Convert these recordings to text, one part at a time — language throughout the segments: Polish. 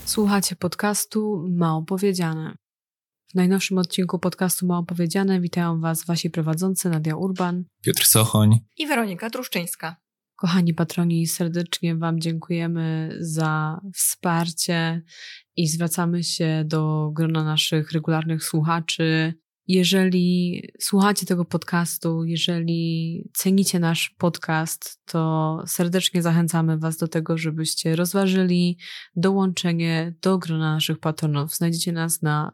Słuchacie podcastu Mało Powiedziane. W najnowszym odcinku podcastu Mało Powiedziane witają Was Wasi prowadzący Nadia Urban, Piotr Sochoń i Weronika Truszczyńska. Kochani patroni, serdecznie Wam dziękujemy za wsparcie i zwracamy się do grona naszych regularnych słuchaczy. Jeżeli słuchacie tego podcastu, jeżeli cenicie nasz podcast, to serdecznie zachęcamy Was do tego, żebyście rozważyli dołączenie do grona naszych patronów. Znajdziecie nas na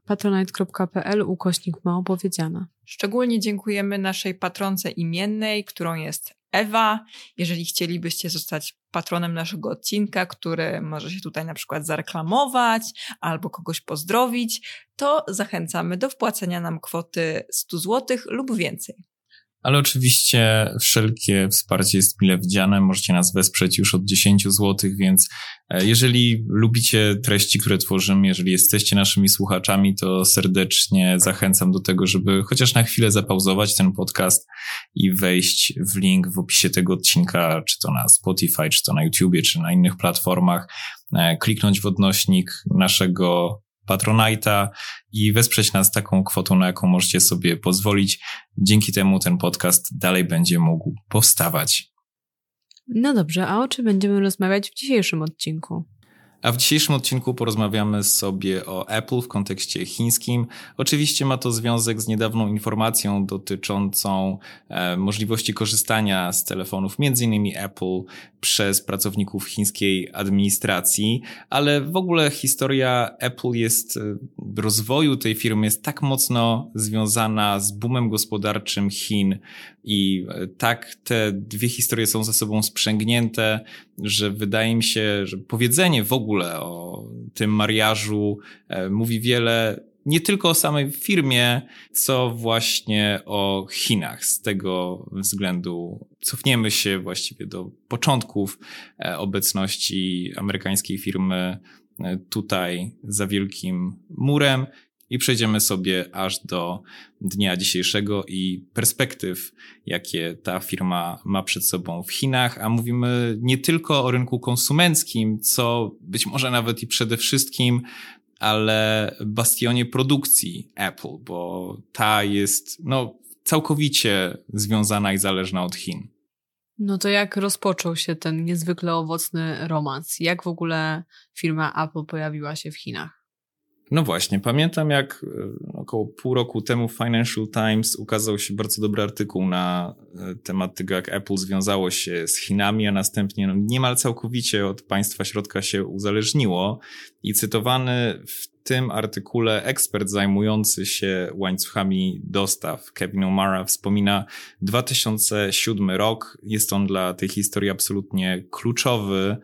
patronite.pl/małopowiedziane. Szczególnie dziękujemy naszej patronce imiennej, którą jest Ewa. Jeżeli chcielibyście zostać patronem naszego odcinka, który może się tutaj na przykład zareklamować albo kogoś pozdrowić, to zachęcamy do wpłacenia nam kwoty 100 zł lub więcej. Ale oczywiście wszelkie wsparcie jest mile widziane. Możecie nas wesprzeć już od 10 zł, więc jeżeli lubicie treści, które tworzymy, jeżeli jesteście naszymi słuchaczami, to serdecznie zachęcam do tego, żeby chociaż na chwilę zapauzować ten podcast i wejść w link w opisie tego odcinka, czy to na Spotify, czy to na YouTubie, czy na innych platformach, kliknąć w odnośnik naszego Patronite'a i wesprzeć nas taką kwotą, na jaką możecie sobie pozwolić. Dzięki temu ten podcast dalej będzie mógł powstawać. No dobrze, a o czym będziemy rozmawiać w dzisiejszym odcinku? A w dzisiejszym odcinku porozmawiamy sobie o Apple w kontekście chińskim. Oczywiście ma to związek z niedawną informacją dotyczącą możliwości korzystania z telefonów m.in. Apple przez pracowników chińskiej administracji, ale w ogóle historia Apple rozwoju tej firmy jest tak mocno związana z boomem gospodarczym Chin i tak te dwie historie są ze sobą sprzęgnięte, że wydaje mi się, że powiedzenie w ogóle o tym mariażu mówi wiele nie tylko o samej firmie, co właśnie o Chinach. Z tego względu cofniemy się właściwie do początków obecności amerykańskiej firmy tutaj za Wielkim Murem i przejdziemy sobie aż do dnia dzisiejszego i perspektyw, jakie ta firma ma przed sobą w Chinach, a mówimy nie tylko o rynku konsumenckim, co być może nawet i przede wszystkim, ale bastionie produkcji Apple, bo ta jest całkowicie związana i zależna od Chin. No to jak rozpoczął się ten niezwykle owocny romans? Jak w ogóle firma Apple pojawiła się w Chinach? No właśnie, pamiętam jak około pół roku temu w Financial Times ukazał się bardzo dobry artykuł na temat tego, jak Apple związało się z Chinami, a następnie niemal całkowicie od państwa środka się uzależniło. I cytowany w tym artykule ekspert zajmujący się łańcuchami dostaw, Kevin O'Mara, wspomina 2007 rok. Jest on dla tej historii absolutnie kluczowy.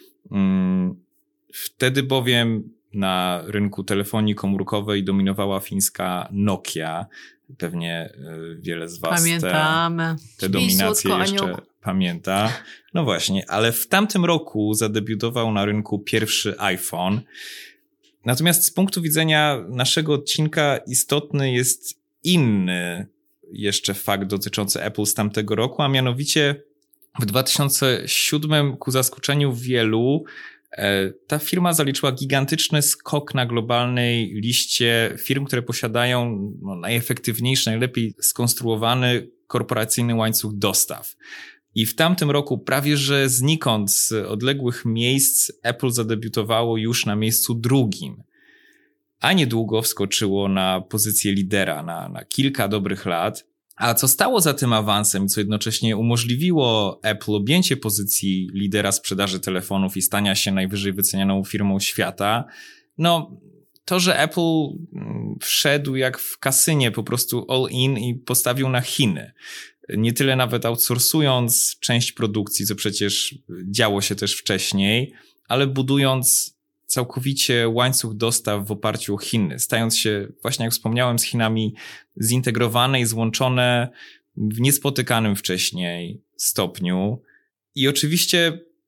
Wtedy bowiem na rynku telefonii komórkowej dominowała fińska Nokia. Pewnie wiele z was te dominacje jeszcze pamięta. No właśnie, ale w tamtym roku zadebiutował na rynku pierwszy iPhone. Natomiast z punktu widzenia naszego odcinka istotny jest inny jeszcze fakt dotyczący Apple z tamtego roku, a mianowicie w 2007 ku zaskoczeniu wielu ta firma zaliczyła gigantyczny skok na globalnej liście firm, które posiadają najefektywniejszy, najlepiej skonstruowany korporacyjny łańcuch dostaw. I w tamtym roku prawie że znikąd z odległych miejsc Apple zadebiutowało już na miejscu drugim, a niedługo wskoczyło na pozycję lidera na kilka dobrych lat. A co stało za tym awansem i co jednocześnie umożliwiło Apple objęcie pozycji lidera sprzedaży telefonów i stania się najwyżej wycenianą firmą świata? To, że Apple wszedł jak w kasynie, po prostu all in i postawił na Chiny. Nie tyle nawet outsourcując część produkcji, co przecież działo się też wcześniej, ale budując całkowicie łańcuch dostaw w oparciu o Chiny, stając się, właśnie jak wspomniałem, z Chinami zintegrowane i złączone w niespotykanym wcześniej stopniu. I oczywiście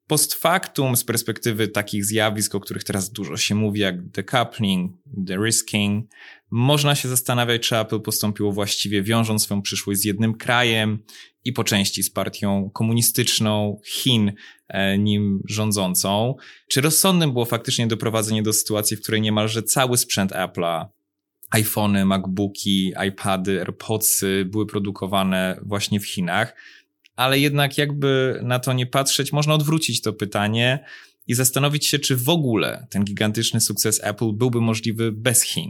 post factum, z perspektywy takich zjawisk, o których teraz dużo się mówi, jak decoupling, de-risking, można się zastanawiać, czy Apple postąpiło właściwie, wiążąc swoją przyszłość z jednym krajem i po części z partią komunistyczną Chin, nim rządzącą. Czy rozsądnym było faktycznie doprowadzenie do sytuacji, w której niemalże cały sprzęt Apple'a, iPhony, MacBooki, iPady, AirPodsy były produkowane właśnie w Chinach? Ale jednak jakby na to nie patrzeć, można odwrócić to pytanie i zastanowić się, czy w ogóle ten gigantyczny sukces Apple byłby możliwy bez Chin,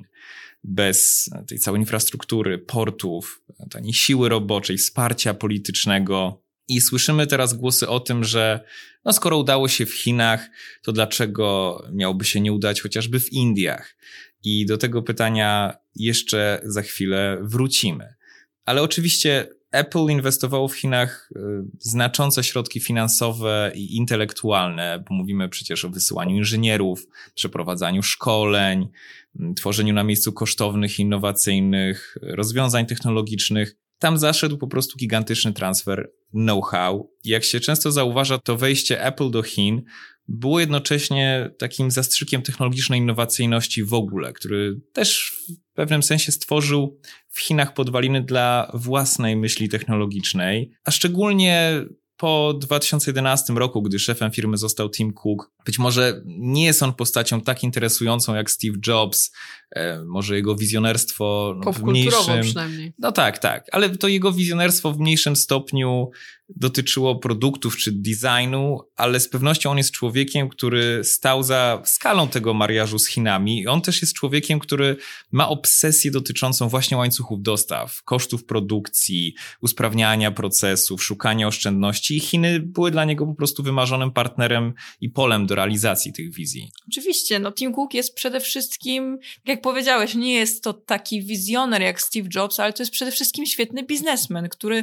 bez tej całej infrastruktury, portów, taniej siły roboczej, wsparcia politycznego. I słyszymy teraz głosy o tym, że skoro udało się w Chinach, to dlaczego miałoby się nie udać chociażby w Indiach? I do tego pytania jeszcze za chwilę wrócimy. Ale oczywiście Apple inwestowało w Chinach znaczące środki finansowe i intelektualne, bo mówimy przecież o wysyłaniu inżynierów, przeprowadzaniu szkoleń, tworzeniu na miejscu kosztownych, innowacyjnych rozwiązań technologicznych. Tam zaszedł po prostu gigantyczny transfer know-how. I jak się często zauważa, to wejście Apple do Chin było jednocześnie takim zastrzykiem technologicznej innowacyjności w ogóle, który też w pewnym sensie stworzył w Chinach podwaliny dla własnej myśli technologicznej, a szczególnie po 2011 roku, gdy szefem firmy został Tim Cook. Być może nie jest on postacią tak interesującą jak Steve Jobs, może jego wizjonerstwo w mniejszym... przynajmniej. No tak, ale to jego wizjonerstwo w mniejszym stopniu dotyczyło produktów czy designu, ale z pewnością on jest człowiekiem, który stał za skalą tego mariażu z Chinami i on też jest człowiekiem, który ma obsesję dotyczącą właśnie łańcuchów dostaw, kosztów produkcji, usprawniania procesów, szukania oszczędności i Chiny były dla niego po prostu wymarzonym partnerem i polem do realizacji tych wizji. Oczywiście, Tim Cook jest przede wszystkim, jak powiedziałeś, nie jest to taki wizjoner jak Steve Jobs, ale to jest przede wszystkim świetny biznesmen, który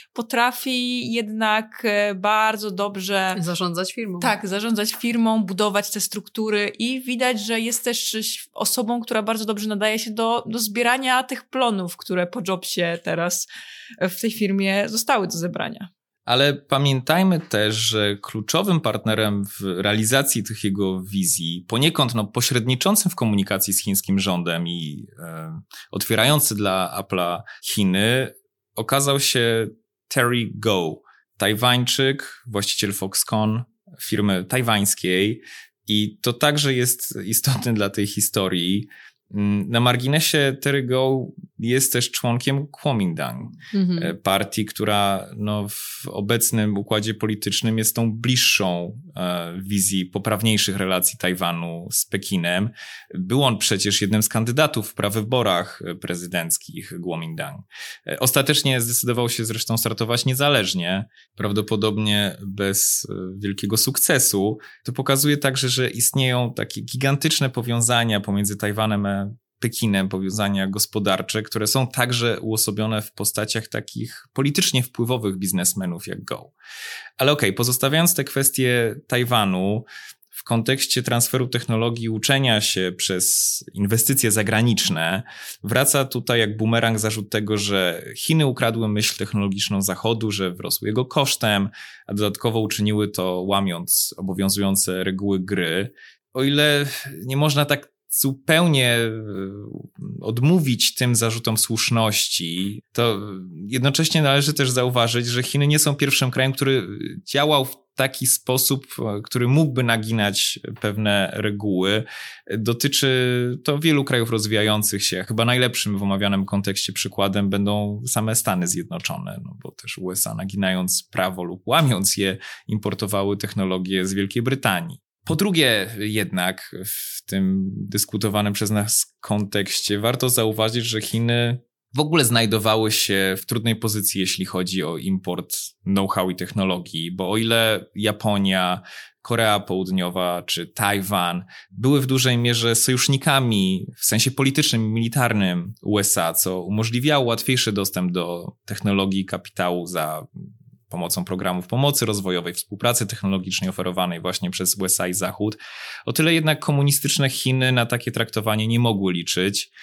potrafi jednak bardzo dobrze zarządzać firmą. Tak, zarządzać firmą, budować te struktury i widać, że jest też osobą, która bardzo dobrze nadaje się do zbierania tych plonów, które po Jobsie teraz w tej firmie zostały do zebrania. Ale pamiętajmy też, że kluczowym partnerem w realizacji tych jego wizji, poniekąd pośredniczącym w komunikacji z chińskim rządem i otwierający dla Apple'a Chiny, okazał się Terry Gou, Tajwańczyk, właściciel Foxconn, firmy tajwańskiej i to także jest istotne dla tej historii. Na marginesie Terry Gou jest też członkiem Kuomintang, partii, która w obecnym układzie politycznym jest tą bliższą wizji poprawniejszych relacji Tajwanu z Pekinem. Był on przecież jednym z kandydatów w prawyborach prezydenckich Kuomintang. Ostatecznie zdecydował się zresztą startować niezależnie, prawdopodobnie bez wielkiego sukcesu. To pokazuje także, że istnieją takie gigantyczne powiązania pomiędzy Tajwanem a Pekinem, powiązania gospodarcze, które są także uosobione w postaciach takich politycznie wpływowych biznesmenów jak Gou. Ale pozostawiając te kwestie Tajwanu, w kontekście transferu technologii, uczenia się przez inwestycje zagraniczne, wraca tutaj jak bumerang zarzut tego, że Chiny ukradły myśl technologiczną Zachodu, że wrosły jego kosztem, a dodatkowo uczyniły to łamiąc obowiązujące reguły gry. O ile nie można tak zupełnie odmówić tym zarzutom słuszności, to jednocześnie należy też zauważyć, że Chiny nie są pierwszym krajem, który działał w taki sposób, który mógłby naginać pewne reguły. Dotyczy to wielu krajów rozwijających się. Chyba najlepszym w omawianym kontekście przykładem będą same Stany Zjednoczone, bo też USA naginając prawo lub łamiąc je importowały technologie z Wielkiej Brytanii. Po drugie jednak w tym dyskutowanym przez nas kontekście warto zauważyć, że Chiny w ogóle znajdowały się w trudnej pozycji, jeśli chodzi o import know-how i technologii, bo o ile Japonia, Korea Południowa czy Tajwan były w dużej mierze sojusznikami w sensie politycznym i militarnym USA, co umożliwiało łatwiejszy dostęp do technologii i kapitału za pomocą programów pomocy rozwojowej, współpracy technologicznej oferowanej właśnie przez USA i Zachód. O tyle jednak komunistyczne Chiny na takie traktowanie nie mogły liczyć.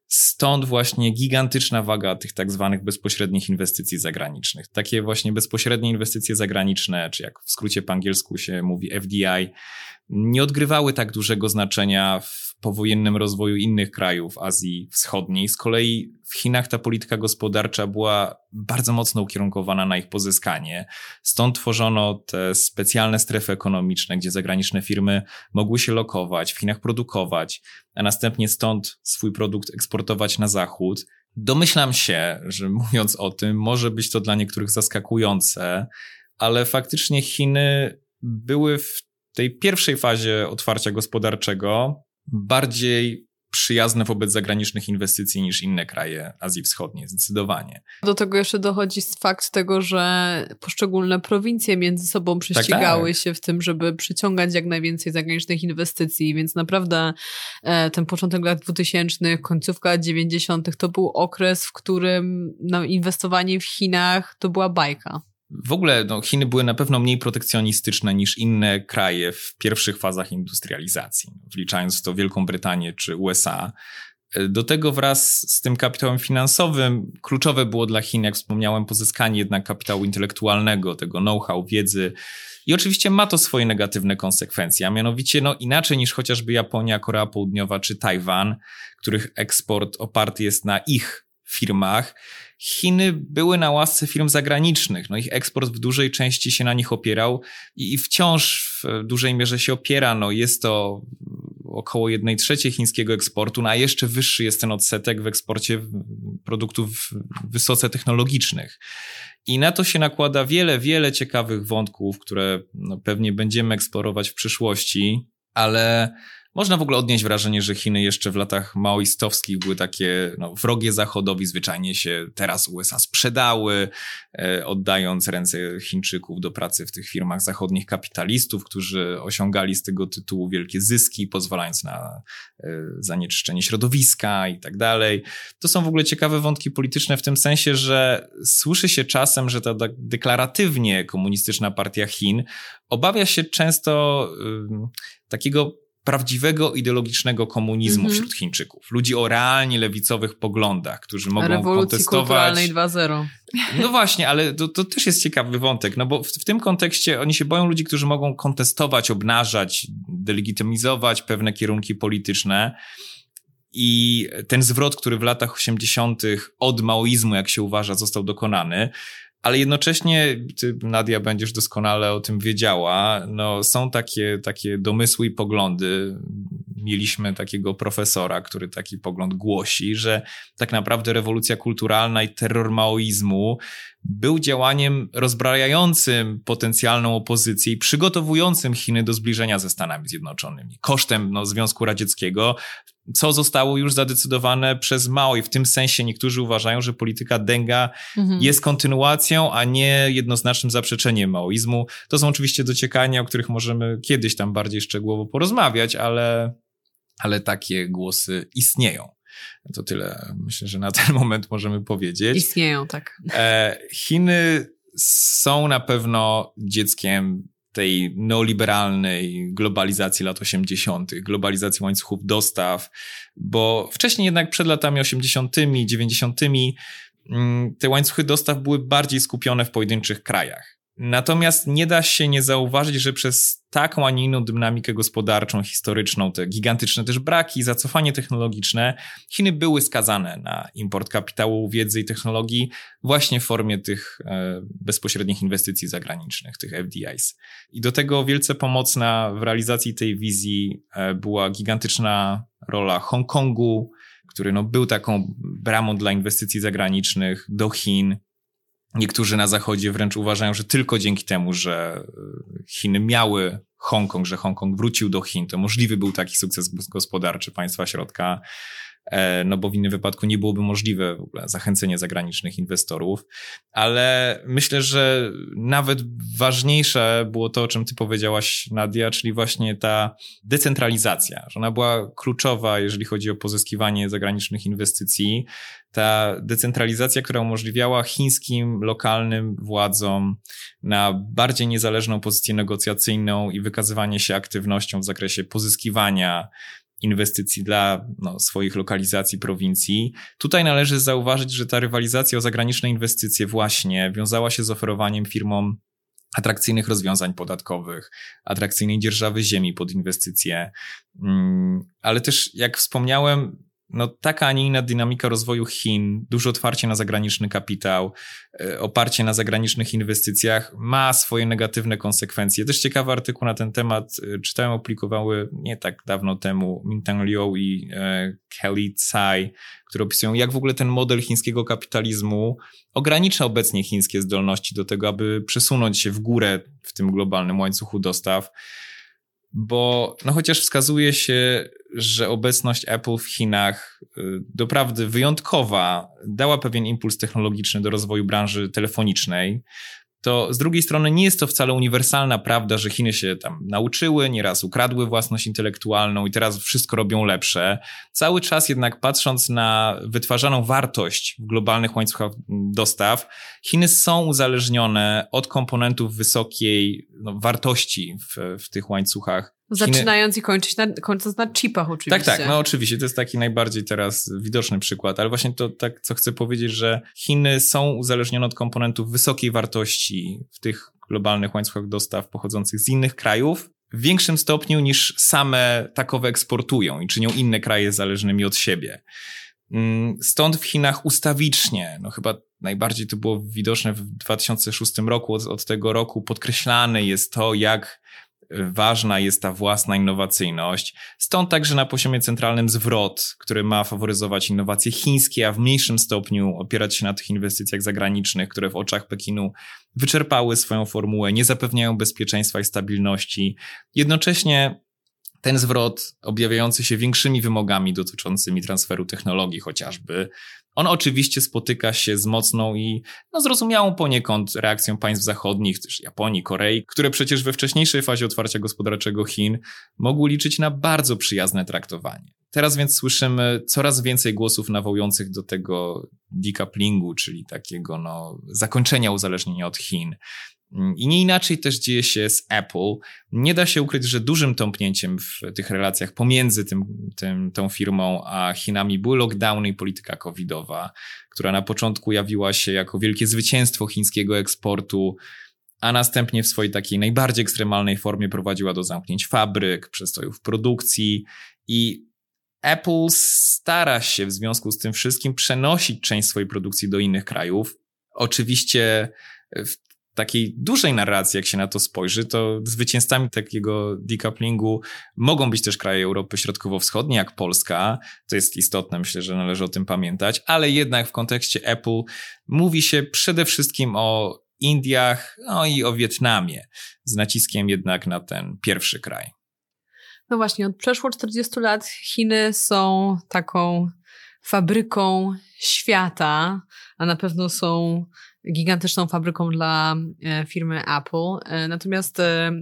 Stąd właśnie gigantyczna waga tych tak zwanych bezpośrednich inwestycji zagranicznych. Takie właśnie bezpośrednie inwestycje zagraniczne, czy jak w skrócie po angielsku się mówi FDI, nie odgrywały tak dużego znaczenia w powojennym rozwoju innych krajów Azji Wschodniej. Z kolei w Chinach ta polityka gospodarcza była bardzo mocno ukierunkowana na ich pozyskanie. Stąd tworzono te specjalne strefy ekonomiczne, gdzie zagraniczne firmy mogły się lokować, w Chinach produkować, a następnie stąd swój produkt eksportować na zachód. Domyślam się, że mówiąc o tym, może być to dla niektórych zaskakujące, ale faktycznie Chiny były w tej pierwszej fazie otwarcia gospodarczego bardziej przyjazne wobec zagranicznych inwestycji niż inne kraje Azji Wschodniej, zdecydowanie. Do tego jeszcze dochodzi fakt tego, że poszczególne prowincje między sobą prześcigały się w tym, żeby przyciągać jak najwięcej zagranicznych inwestycji, więc naprawdę ten początek lat 2000, końcówka lat 90. to był okres, w którym inwestowanie w Chinach to była bajka. W ogóle Chiny były na pewno mniej protekcjonistyczne niż inne kraje w pierwszych fazach industrializacji, wliczając w to Wielką Brytanię czy USA. Do tego wraz z tym kapitałem finansowym kluczowe było dla Chin, jak wspomniałem, pozyskanie jednak kapitału intelektualnego, tego know-how, wiedzy. I oczywiście ma to swoje negatywne konsekwencje, a mianowicie inaczej niż chociażby Japonia, Korea Południowa czy Tajwan, których eksport oparty jest na ich firmach, Chiny były na łasce firm zagranicznych. Ich eksport w dużej części się na nich opierał i wciąż w dużej mierze się opiera. Jest to około 1/3 chińskiego eksportu, a jeszcze wyższy jest ten odsetek w eksporcie produktów wysoce technologicznych. I na to się nakłada wiele ciekawych wątków, które pewnie będziemy eksplorować w przyszłości, ale można w ogóle odnieść wrażenie, że Chiny jeszcze w latach maoistowskich były takie wrogie Zachodowi, zwyczajnie się teraz USA sprzedały, oddając ręce Chińczyków do pracy w tych firmach zachodnich kapitalistów, którzy osiągali z tego tytułu wielkie zyski, pozwalając na zanieczyszczenie środowiska i tak dalej. To są w ogóle ciekawe wątki polityczne w tym sensie, że słyszy się czasem, że ta deklaratywnie komunistyczna partia Chin obawia się często takiego prawdziwego ideologicznego komunizmu wśród Chińczyków. Ludzi o realnie lewicowych poglądach, którzy mogą rewolucji kontestować. Rewolucji kulturalnej 2.0. No właśnie, ale to też jest ciekawy wątek, bo w tym kontekście oni się boją ludzi, którzy mogą kontestować, obnażać, delegitymizować pewne kierunki polityczne. I ten zwrot, który w latach 80. od maoizmu, jak się uważa, został dokonany, ale jednocześnie, ty, Nadia, będziesz doskonale o tym wiedziała, są takie domysły i poglądy. Mieliśmy takiego profesora, który taki pogląd głosi, że tak naprawdę rewolucja kulturalna i terror maoizmu był działaniem rozbrajającym potencjalną opozycję i przygotowującym Chiny do zbliżenia ze Stanami Zjednoczonymi kosztem Związku Radzieckiego, co zostało już zadecydowane przez Mao i w tym sensie niektórzy uważają, że polityka Denga jest kontynuacją, a nie jednoznacznym zaprzeczeniem maoizmu. To są oczywiście dociekania, o których możemy kiedyś tam bardziej szczegółowo porozmawiać, ale takie głosy istnieją. To tyle, myślę, że na ten moment możemy powiedzieć. Istnieją, tak. Chiny są na pewno dzieckiem tej neoliberalnej globalizacji lat 80., globalizacji łańcuchów dostaw, bo wcześniej jednak przed latami 80., 90. te łańcuchy dostaw były bardziej skupione w pojedynczych krajach. Natomiast nie da się nie zauważyć, że przez taką, a nie inną dynamikę gospodarczą, historyczną, te gigantyczne też braki, zacofanie technologiczne, Chiny były skazane na import kapitału, wiedzy i technologii właśnie w formie tych bezpośrednich inwestycji zagranicznych, tych FDIs. I do tego wielce pomocna w realizacji tej wizji była gigantyczna rola Hongkongu, który był taką bramą dla inwestycji zagranicznych do Chin. Niektórzy na Zachodzie wręcz uważają, że tylko dzięki temu, że Chiny miały Hongkong, że Hongkong wrócił do Chin, to możliwy był taki sukces gospodarczy państwa środka, bo w innym wypadku nie byłoby możliwe w ogóle zachęcenie zagranicznych inwestorów. Ale myślę, że nawet ważniejsze było to, o czym ty powiedziałaś, Nadia, czyli właśnie ta decentralizacja, że ona była kluczowa, jeżeli chodzi o pozyskiwanie zagranicznych inwestycji. Ta decentralizacja, która umożliwiała chińskim, lokalnym władzom na bardziej niezależną pozycję negocjacyjną i wykazywanie się aktywnością w zakresie pozyskiwania inwestycji dla swoich lokalizacji, prowincji. Tutaj należy zauważyć, że ta rywalizacja o zagraniczne inwestycje właśnie wiązała się z oferowaniem firmom atrakcyjnych rozwiązań podatkowych, atrakcyjnej dzierżawy ziemi pod inwestycje, ale też, jak wspomniałem, taka, a nie inna dynamika rozwoju Chin, duże otwarcie na zagraniczny kapitał, oparcie na zagranicznych inwestycjach ma swoje negatywne konsekwencje. Też ciekawy artykuł na ten temat czytałem, opublikowały nie tak dawno temu Mintang Liu i Kelly Tsai, które opisują, jak w ogóle ten model chińskiego kapitalizmu ogranicza obecnie chińskie zdolności do tego, aby przesunąć się w górę w tym globalnym łańcuchu dostaw. Bo chociaż wskazuje się, że obecność Apple w Chinach doprawdy wyjątkowa dała pewien impuls technologiczny do rozwoju branży telefonicznej, to z drugiej strony nie jest to wcale uniwersalna prawda, że Chiny się tam nauczyły, nieraz ukradły własność intelektualną i teraz wszystko robią lepsze. Cały czas jednak patrząc na wytwarzaną wartość w globalnych łańcuchach dostaw, Chiny są uzależnione od komponentów wysokiej wartości w tych łańcuchach. Zaczynając i kończąc na chipach oczywiście. Tak, oczywiście, to jest taki najbardziej teraz widoczny przykład, ale właśnie to tak, co chcę powiedzieć, że Chiny są uzależnione od komponentów wysokiej wartości w tych globalnych łańcuchach dostaw pochodzących z innych krajów w większym stopniu niż same takowe eksportują i czynią inne kraje zależnymi od siebie. Stąd w Chinach ustawicznie, chyba najbardziej to było widoczne w 2006 roku, od tego roku podkreślane jest to, jak ważna jest ta własna innowacyjność. Stąd także na poziomie centralnym zwrot, który ma faworyzować innowacje chińskie, a w mniejszym stopniu opierać się na tych inwestycjach zagranicznych, które w oczach Pekinu wyczerpały swoją formułę, nie zapewniają bezpieczeństwa i stabilności. Jednocześnie ten zwrot, objawiający się większymi wymogami dotyczącymi transferu technologii chociażby, on oczywiście spotyka się z mocną i zrozumiałą poniekąd reakcją państw zachodnich, też Japonii, Korei, które przecież we wcześniejszej fazie otwarcia gospodarczego Chin mogły liczyć na bardzo przyjazne traktowanie. Teraz więc słyszymy coraz więcej głosów nawołujących do tego decouplingu, czyli takiego zakończenia uzależnienia od Chin. I nie inaczej też dzieje się z Apple. Nie da się ukryć, że dużym tąpnięciem w tych relacjach pomiędzy tą firmą a Chinami były lockdowny i polityka covidowa, która na początku jawiła się jako wielkie zwycięstwo chińskiego eksportu, a następnie w swojej takiej najbardziej ekstremalnej formie prowadziła do zamknięć fabryk, przestojów produkcji i Apple stara się w związku z tym wszystkim przenosić część swojej produkcji do innych krajów. Oczywiście w takiej dużej narracji, jak się na to spojrzy, to zwycięzcami takiego decouplingu mogą być też kraje Europy Środkowo-Wschodniej, jak Polska. To jest istotne, myślę, że należy o tym pamiętać, ale jednak w kontekście Apple mówi się przede wszystkim o Indiach, i o Wietnamie, z naciskiem jednak na ten pierwszy kraj. No właśnie, od przeszło 40 lat Chiny są taką fabryką świata, a na pewno są gigantyczną fabryką dla firmy Apple. Natomiast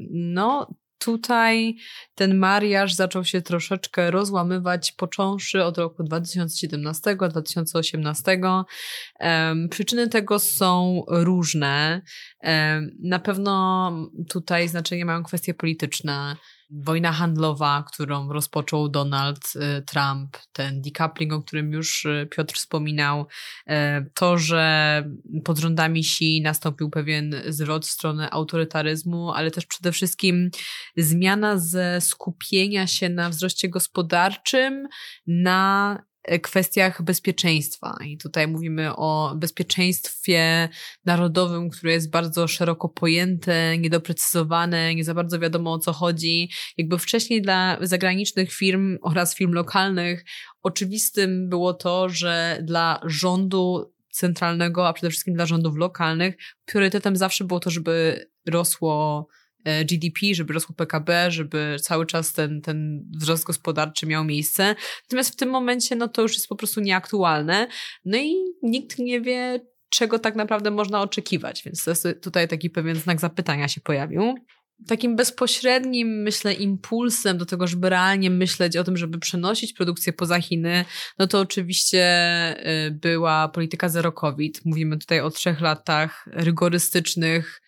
tutaj ten mariaż zaczął się troszeczkę rozłamywać, począwszy od roku 2017-2018. Przyczyny tego są różne. Na pewno tutaj znaczenie mają kwestie polityczne. Wojna handlowa, którą rozpoczął Donald Trump, ten decoupling, o którym już Piotr wspominał, to, że pod rządami Xi nastąpił pewien zwrot w stronę autorytaryzmu, ale też przede wszystkim zmiana ze skupienia się na wzroście gospodarczym na kwestiach bezpieczeństwa. I tutaj mówimy o bezpieczeństwie narodowym, które jest bardzo szeroko pojęte, niedoprecyzowane, nie za bardzo wiadomo, o co chodzi. Jakby wcześniej dla zagranicznych firm oraz firm lokalnych oczywistym było to, że dla rządu centralnego, a przede wszystkim dla rządów lokalnych priorytetem zawsze było to, żeby rosło GDP, żeby rosło PKB, żeby cały czas ten wzrost gospodarczy miał miejsce. Natomiast w tym momencie to już jest po prostu nieaktualne. I nikt nie wie, czego tak naprawdę można oczekiwać, więc to jest tutaj taki pewien znak zapytania się pojawił. Takim bezpośrednim, myślę, impulsem do tego, żeby realnie myśleć o tym, żeby przenosić produkcję poza Chiny, to oczywiście była polityka zero COVID. Mówimy tutaj o 3 latach rygorystycznych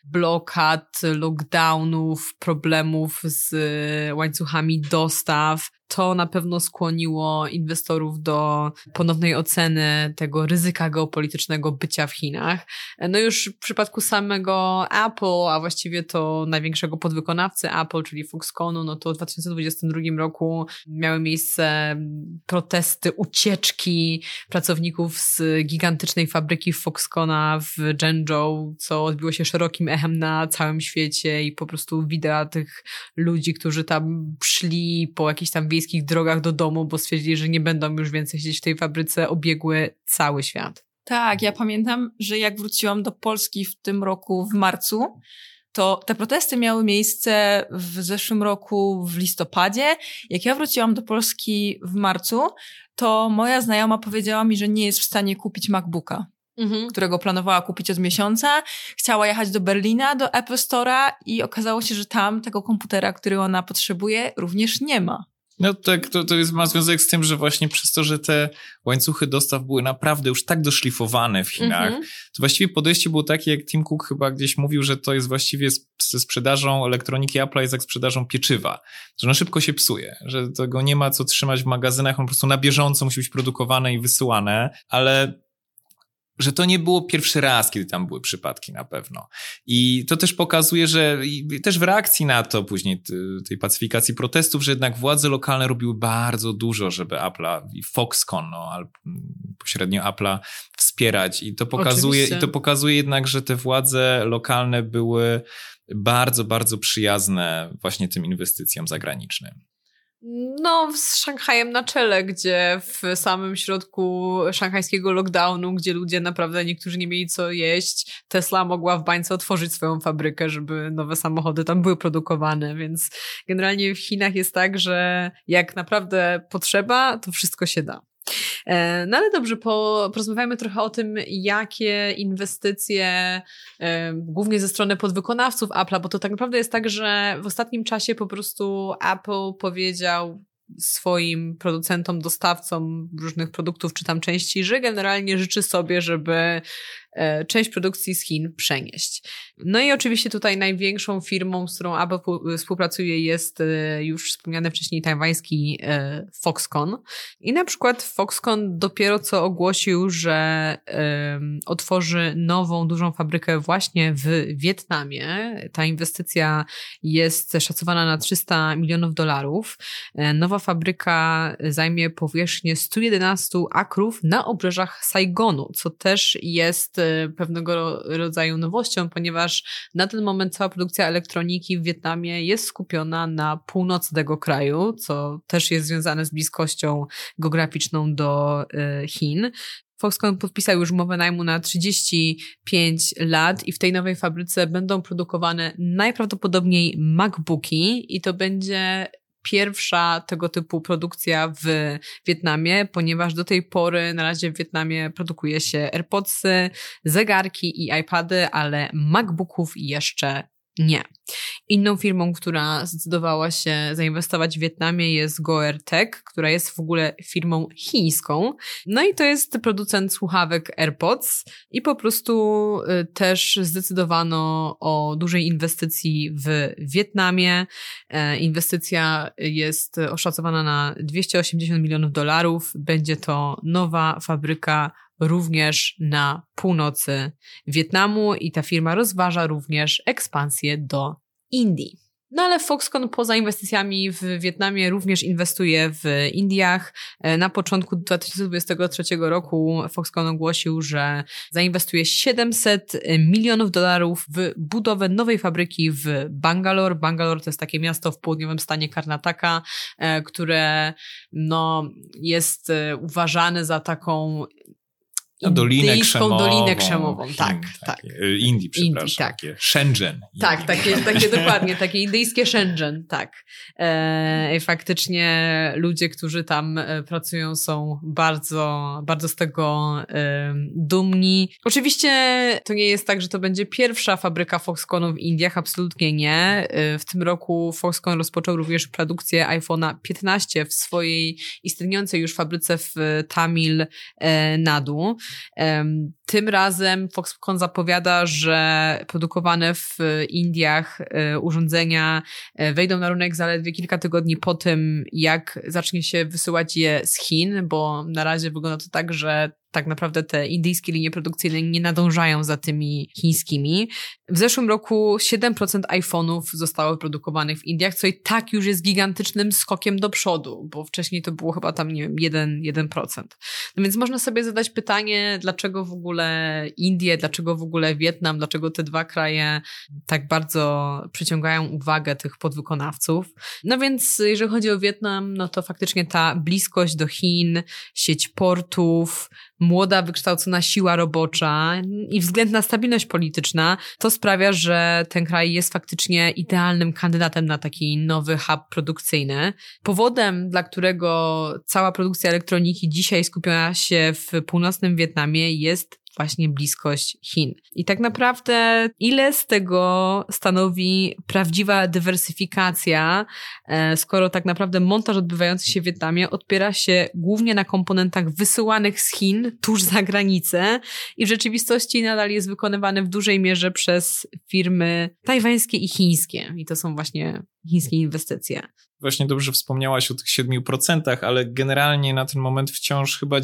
blokad, lockdownów, problemów z łańcuchami dostaw. To na pewno skłoniło inwestorów do ponownej oceny tego ryzyka geopolitycznego bycia w Chinach. No już w przypadku samego Apple, a właściwie to największego podwykonawcy Apple, czyli Foxconnu, no to w 2022 roku miały miejsce protesty, ucieczki pracowników z gigantycznej fabryki Foxconna w Zhengzhou, co odbiło się szerokim echem na całym świecie i po prostu wideo tych ludzi, którzy tam szli po jakichś tam wiejskich drogach do domu, bo stwierdzili, że nie będą już więcej siedzieć w tej fabryce, obiegły cały świat. Tak, ja pamiętam, że jak wróciłam do Polski w tym roku w marcu, to te protesty miały miejsce w zeszłym roku w listopadzie. Jak ja wróciłam do Polski w marcu, to moja znajoma powiedziała mi, że nie jest w stanie kupić MacBooka, którego planowała kupić od miesiąca. Chciała jechać do Berlina, do Apple Store'a i okazało się, że tam tego komputera, który ona potrzebuje, również nie ma. No tak, ma związek z tym, że właśnie przez to, że te łańcuchy dostaw były naprawdę już tak doszlifowane w Chinach, to właściwie podejście było takie, jak Tim Cook chyba gdzieś mówił, że to jest właściwie ze sprzedażą elektroniki Apple'a jest jak sprzedażą pieczywa, że ono szybko się psuje, że tego nie ma co trzymać w magazynach, on po prostu na bieżąco musi być produkowane i wysyłane, ale że to nie było pierwszy raz, kiedy tam były przypadki na pewno. I to też pokazuje, że też w reakcji na to później tej pacyfikacji protestów, że jednak władze lokalne robiły bardzo dużo, żeby Apple'a i Foxconn, pośrednio Apple'a wspierać. I to pokazuje jednak, że te władze lokalne były bardzo, bardzo przyjazne właśnie tym inwestycjom zagranicznym. No, z Szanghajem na czele, gdzie w samym środku szanghajskiego lockdownu, gdzie ludzie naprawdę niektórzy nie mieli co jeść, Tesla mogła w bańce otworzyć swoją fabrykę, żeby nowe samochody tam były produkowane, więc generalnie w Chinach jest tak, że jak naprawdę potrzeba, to wszystko się da. No ale dobrze, porozmawiajmy trochę o tym, jakie inwestycje, głównie ze strony podwykonawców Apple'a, bo to tak naprawdę jest tak, że w ostatnim czasie po prostu Apple powiedział swoim producentom, dostawcom różnych produktów czy tam części, że generalnie życzy sobie, żeby część produkcji z Chin przenieść. No i oczywiście tutaj największą firmą, z którą Apple współpracuje, jest już wspomniany wcześniej tajwański Foxconn. I na przykład Foxconn dopiero co ogłosił, że otworzy nową, dużą fabrykę właśnie w Wietnamie. Ta inwestycja jest szacowana na $300 milionów. Nowa fabryka zajmie powierzchnię 111 akrów na obrzeżach Saigonu, co też jest pewnego rodzaju nowością, ponieważ na ten moment cała produkcja elektroniki w Wietnamie jest skupiona na północy tego kraju, co też jest związane z bliskością geograficzną do Chin. Foxconn podpisał już umowę najmu na 35 lat i w tej nowej fabryce będą produkowane najprawdopodobniej MacBooki i to będzie pierwsza tego typu produkcja w Wietnamie, ponieważ do tej pory na razie w Wietnamie produkuje się AirPodsy, zegarki i iPady, ale MacBooków jeszcze nie. Inną firmą, która zdecydowała się zainwestować w Wietnamie jest Goer Tech, która jest w ogóle firmą chińską. No i to jest producent słuchawek AirPods i po prostu też zdecydowano o dużej inwestycji w Wietnamie. Inwestycja jest oszacowana na $280 milionów. Będzie to nowa fabryka również na północy Wietnamu i ta firma rozważa również ekspansję do Indii. No ale Foxconn poza inwestycjami w Wietnamie również inwestuje w Indiach. Na początku 2023 roku Foxconn ogłosił, że zainwestuje $700 milionów w budowę nowej fabryki w Bangalore. Bangalore to jest takie miasto w południowym stanie Karnataka, które jest uważane za taką Dolinę krzemową. Tak. Indii, przepraszam. Tak. Shenzhen. Tak, takie dokładnie, takie indyjskie Shenzhen, tak. I faktycznie ludzie, którzy tam pracują, są bardzo, bardzo z tego dumni. Oczywiście to nie jest tak, że to będzie pierwsza fabryka Foxconnu w Indiach, absolutnie nie. W tym roku Foxconn rozpoczął również produkcję iPhone'a 15 w swojej istniejącej już fabryce w Tamil Nadu. Tym razem Foxconn zapowiada, że produkowane w Indiach urządzenia wejdą na rynek zaledwie kilka tygodni po tym, jak zacznie się wysyłać je z Chin, bo na razie wygląda to tak, że tak naprawdę te indyjskie linie produkcyjne nie nadążają za tymi chińskimi. W zeszłym roku 7% iPhone'ów zostało produkowanych w Indiach, co i tak już jest gigantycznym skokiem do przodu, bo wcześniej to było chyba tam, nie wiem, 1%. No więc można sobie zadać pytanie, dlaczego w ogóle Indie, dlaczego w ogóle Wietnam, dlaczego te dwa kraje tak bardzo przyciągają uwagę tych podwykonawców. No więc jeżeli chodzi o Wietnam, no to faktycznie ta bliskość do Chin, sieć portów, młoda, wykształcona siła robocza i względna stabilność polityczna, to sprawia, że ten kraj jest faktycznie idealnym kandydatem na taki nowy hub produkcyjny. Powodem, dla którego cała produkcja elektroniki dzisiaj skupiona się w północnym Wietnamie, jest właśnie bliskość Chin. I tak naprawdę ile z tego stanowi prawdziwa dywersyfikacja, skoro tak naprawdę montaż odbywający się w Wietnamie opiera się głównie na komponentach wysyłanych z Chin tuż za granicę i w rzeczywistości nadal jest wykonywany w dużej mierze przez firmy tajwańskie i chińskie. I to są właśnie chińskie inwestycje. Właśnie dobrze wspomniałaś o tych 7%, ale generalnie na ten moment wciąż chyba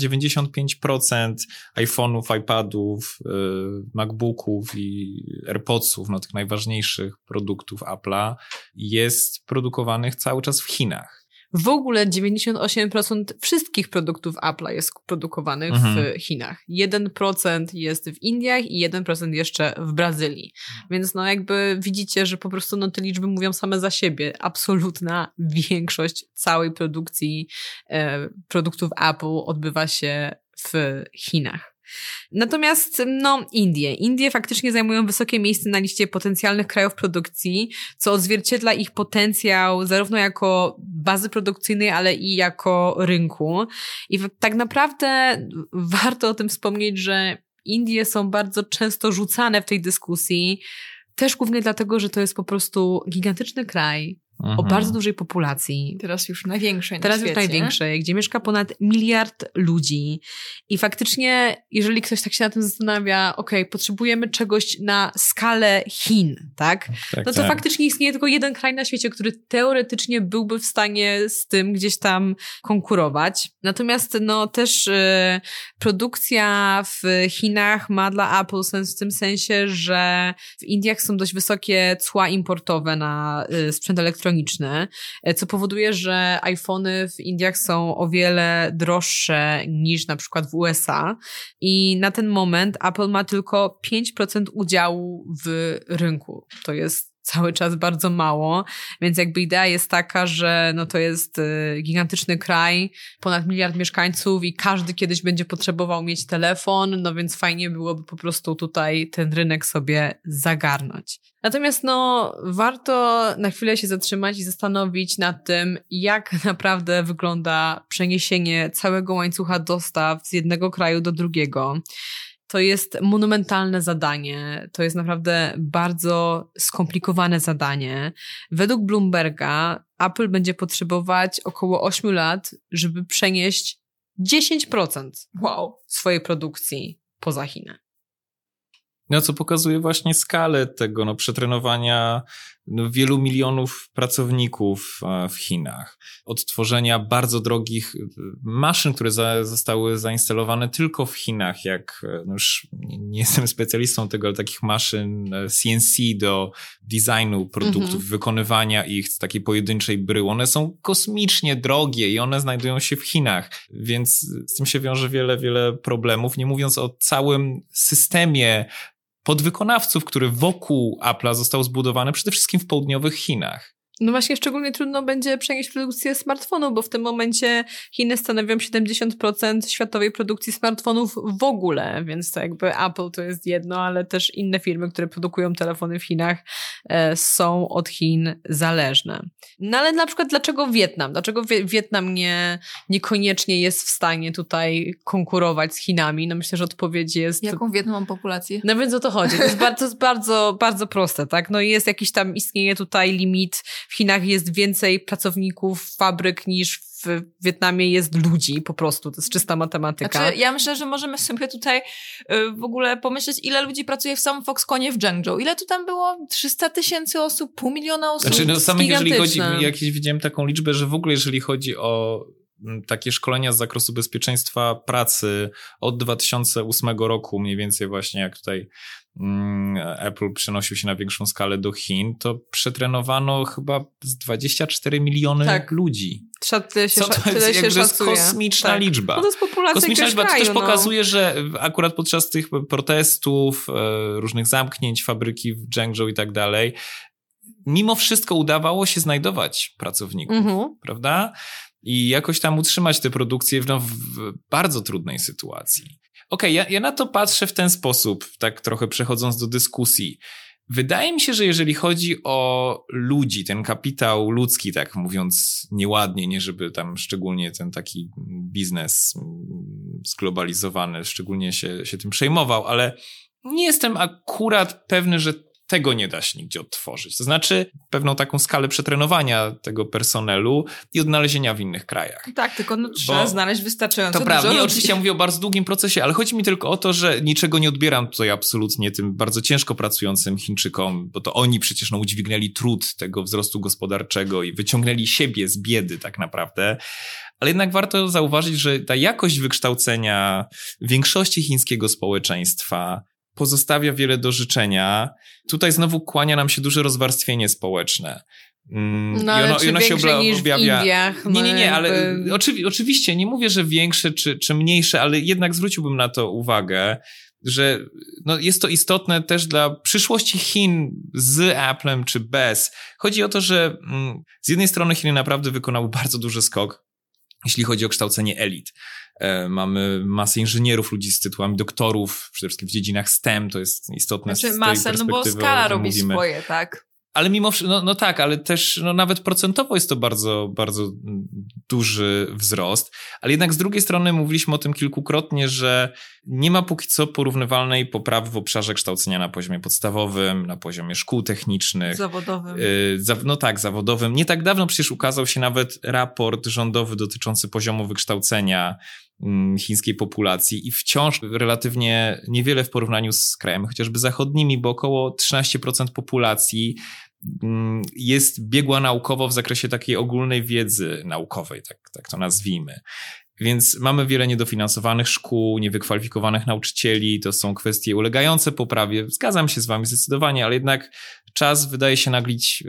95% iPhone'ów, iPadów, MacBooków i AirPodsów, no tych najważniejszych produktów Apple'a, jest produkowanych cały czas w Chinach. W ogóle 98% wszystkich produktów Apple'a jest produkowanych w Chinach. 1% jest w Indiach i 1% jeszcze w Brazylii. Więc no jakby widzicie, że po prostu no te liczby mówią same za siebie. Absolutna większość całej produkcji produktów Apple odbywa się w Chinach. Natomiast Indie faktycznie zajmują wysokie miejsce na liście potencjalnych krajów produkcji, co odzwierciedla ich potencjał zarówno jako bazy produkcyjnej, ale i jako rynku. I tak naprawdę warto o tym wspomnieć, że Indie są bardzo często rzucane w tej dyskusji, też głównie dlatego, że to jest po prostu gigantyczny kraj o bardzo dużej populacji. Teraz już największej na świecie. Już największej, gdzie mieszka ponad 1 miliard ludzi. I faktycznie, jeżeli ktoś tak się na tym zastanawia, potrzebujemy czegoś na skalę Chin, tak? No to faktycznie istnieje tylko jeden kraj na świecie, który teoretycznie byłby w stanie z tym gdzieś tam konkurować. Natomiast też produkcja w Chinach ma dla Apple sens w tym sensie, że w Indiach są dość wysokie cła importowe na sprzęt elektroniczny, co powoduje, że iPhony w Indiach są o wiele droższe niż na przykład w USA i na ten moment Apple ma tylko 5% udziału w rynku. To jest cały czas bardzo mało, więc jakby idea jest taka, że to jest gigantyczny kraj, ponad 1 miliard mieszkańców i każdy kiedyś będzie potrzebował mieć telefon, więc fajnie byłoby po prostu tutaj ten rynek sobie zagarnąć. Natomiast warto na chwilę się zatrzymać i zastanowić nad tym, jak naprawdę wygląda przeniesienie całego łańcucha dostaw z jednego kraju do drugiego. To jest monumentalne zadanie. To jest naprawdę bardzo skomplikowane zadanie. Według Bloomberga Apple będzie potrzebować około 8 lat, żeby przenieść 10% swojej produkcji poza Chiny. Co pokazuje właśnie skalę tego przetrenowania wielu milionów pracowników w Chinach. Odtworzenia bardzo drogich maszyn, które zostały zainstalowane tylko w Chinach, jak już nie jestem specjalistą tego, ale takich maszyn CNC do designu produktów, wykonywania ich z takiej pojedynczej bryły. One są kosmicznie drogie i one znajdują się w Chinach, więc z tym się wiąże wiele problemów, nie mówiąc o całym systemie podwykonawców, który wokół Apple'a został zbudowany przede wszystkim w południowych Chinach. No właśnie, szczególnie trudno będzie przenieść produkcję smartfonów, bo w tym momencie Chiny stanowią 70% światowej produkcji smartfonów w ogóle, więc to jakby Apple to jest jedno, ale też inne firmy, które produkują telefony w Chinach są od Chin zależne. No ale na przykład dlaczego Wietnam? Dlaczego Wietnam niekoniecznie jest w stanie tutaj konkurować z Chinami? No myślę, że odpowiedź jest... Jaką Wietnam ma populację? No więc o to chodzi. To jest bardzo, bardzo proste, tak? No i jest jakiś tam, istnieje tutaj limit w Chinach jest więcej pracowników fabryk niż w Wietnamie jest ludzi po prostu. To jest czysta matematyka. Znaczy, ja myślę, że możemy sobie tutaj w ogóle pomyśleć, ile ludzi pracuje w samym Foxconnie w Zhengzhou. Ile tu tam było? 300 000 osób? 500 000 osób? Znaczy, samych, jeżeli chodzi, jakieś widziałem taką liczbę, że w ogóle jeżeli chodzi o takie szkolenia z zakresu bezpieczeństwa pracy od 2008 roku, mniej więcej właśnie jak tutaj Apple przenosił się na większą skalę do Chin, to przetrenowano chyba z 24 miliony ludzi. Tyle się to jest kosmiczna liczba. No to jest populacja kosmiczna liczba. Kraju, to też pokazuje, że akurat podczas tych protestów, różnych zamknięć fabryki w Zhengzhou i tak dalej, mimo wszystko udawało się znajdować pracowników, prawda? I jakoś tam utrzymać tę produkcję w bardzo trudnej sytuacji. Okej, ja na to patrzę w ten sposób, tak trochę przechodząc do dyskusji. Wydaje mi się, że jeżeli chodzi o ludzi, ten kapitał ludzki, tak mówiąc nieładnie, nie żeby tam szczególnie ten taki biznes zglobalizowany szczególnie się tym przejmował, ale nie jestem akurat pewny, że tego nie da się nigdzie odtworzyć. To znaczy pewną taką skalę przetrenowania tego personelu i odnalezienia w innych krajach. Tak, tylko trzeba znaleźć wystarczająco dużo prawda, ludzi. Oczywiście ja mówię o bardzo długim procesie, ale chodzi mi tylko o to, że niczego nie odbieram tutaj absolutnie tym bardzo ciężko pracującym Chińczykom, bo to oni przecież udźwignęli trud tego wzrostu gospodarczego i wyciągnęli siebie z biedy tak naprawdę. Ale jednak warto zauważyć, że ta jakość wykształcenia większości chińskiego społeczeństwa pozostawia wiele do życzenia. Tutaj znowu kłania nam się duże rozwarstwienie społeczne. No, ale czy większe niż w Indiach? Nie, ale oczywiście nie mówię, że większe czy mniejsze, ale jednak zwróciłbym na to uwagę, że jest to istotne też dla przyszłości Chin z Applem czy bez. Chodzi o to, że z jednej strony Chiny naprawdę wykonały bardzo duży skok, jeśli chodzi o kształcenie elit. Mamy masę inżynierów, ludzi z tytułami doktorów, przede wszystkim w dziedzinach STEM, to jest istotne z tej perspektywy. Bo skala robi swoje, tak? Ale mimo wszystko, tak, ale też nawet procentowo jest to bardzo, bardzo duży wzrost. Ale jednak z drugiej strony mówiliśmy o tym kilkukrotnie, że nie ma póki co porównywalnej poprawy w obszarze kształcenia na poziomie podstawowym, na poziomie szkół technicznych. Zawodowym. Zawodowym. Nie tak dawno przecież ukazał się nawet raport rządowy dotyczący poziomu wykształcenia chińskiej populacji i wciąż relatywnie niewiele w porównaniu z krajami chociażby zachodnimi, bo około 13% populacji jest biegła naukowo w zakresie takiej ogólnej wiedzy naukowej, tak to nazwijmy. Więc mamy wiele niedofinansowanych szkół, niewykwalifikowanych nauczycieli, to są kwestie ulegające poprawie. Zgadzam się z wami zdecydowanie, ale jednak czas wydaje się naglić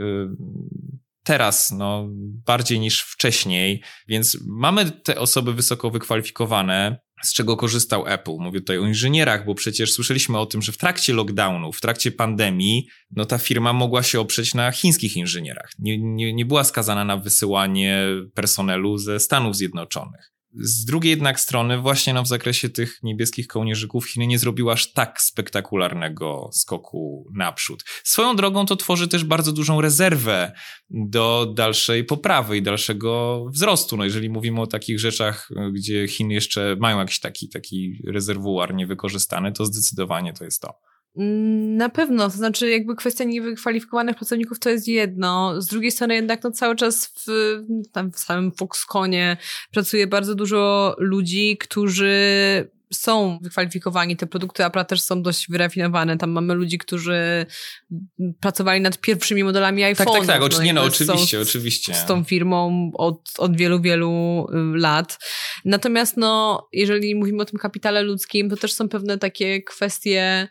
teraz, bardziej niż wcześniej, więc mamy te osoby wysoko wykwalifikowane, z czego korzystał Apple. Mówię tutaj o inżynierach, bo przecież słyszeliśmy o tym, że w trakcie lockdownu, w trakcie pandemii, ta firma mogła się oprzeć na chińskich inżynierach. Nie była skazana na wysyłanie personelu ze Stanów Zjednoczonych. Z drugiej jednak strony właśnie w zakresie tych niebieskich kołnierzyków Chiny nie zrobiła aż tak spektakularnego skoku naprzód. Swoją drogą to tworzy też bardzo dużą rezerwę do dalszej poprawy i dalszego wzrostu. Jeżeli mówimy o takich rzeczach, gdzie Chiny jeszcze mają jakiś taki rezerwuar niewykorzystany, to zdecydowanie to jest to. Na pewno, to znaczy jakby kwestia niewykwalifikowanych pracowników to jest jedno, z drugiej strony jednak cały czas w samym Foxconnie pracuje bardzo dużo ludzi, którzy są wykwalifikowani, te produkty Apple'a też są dość wyrafinowane, tam mamy ludzi, którzy pracowali nad pierwszymi modelami iPhone'ów. Tak, oczywiście. Z tą firmą od wielu, wielu lat. Natomiast jeżeli mówimy o tym kapitale ludzkim, to też są pewne takie kwestie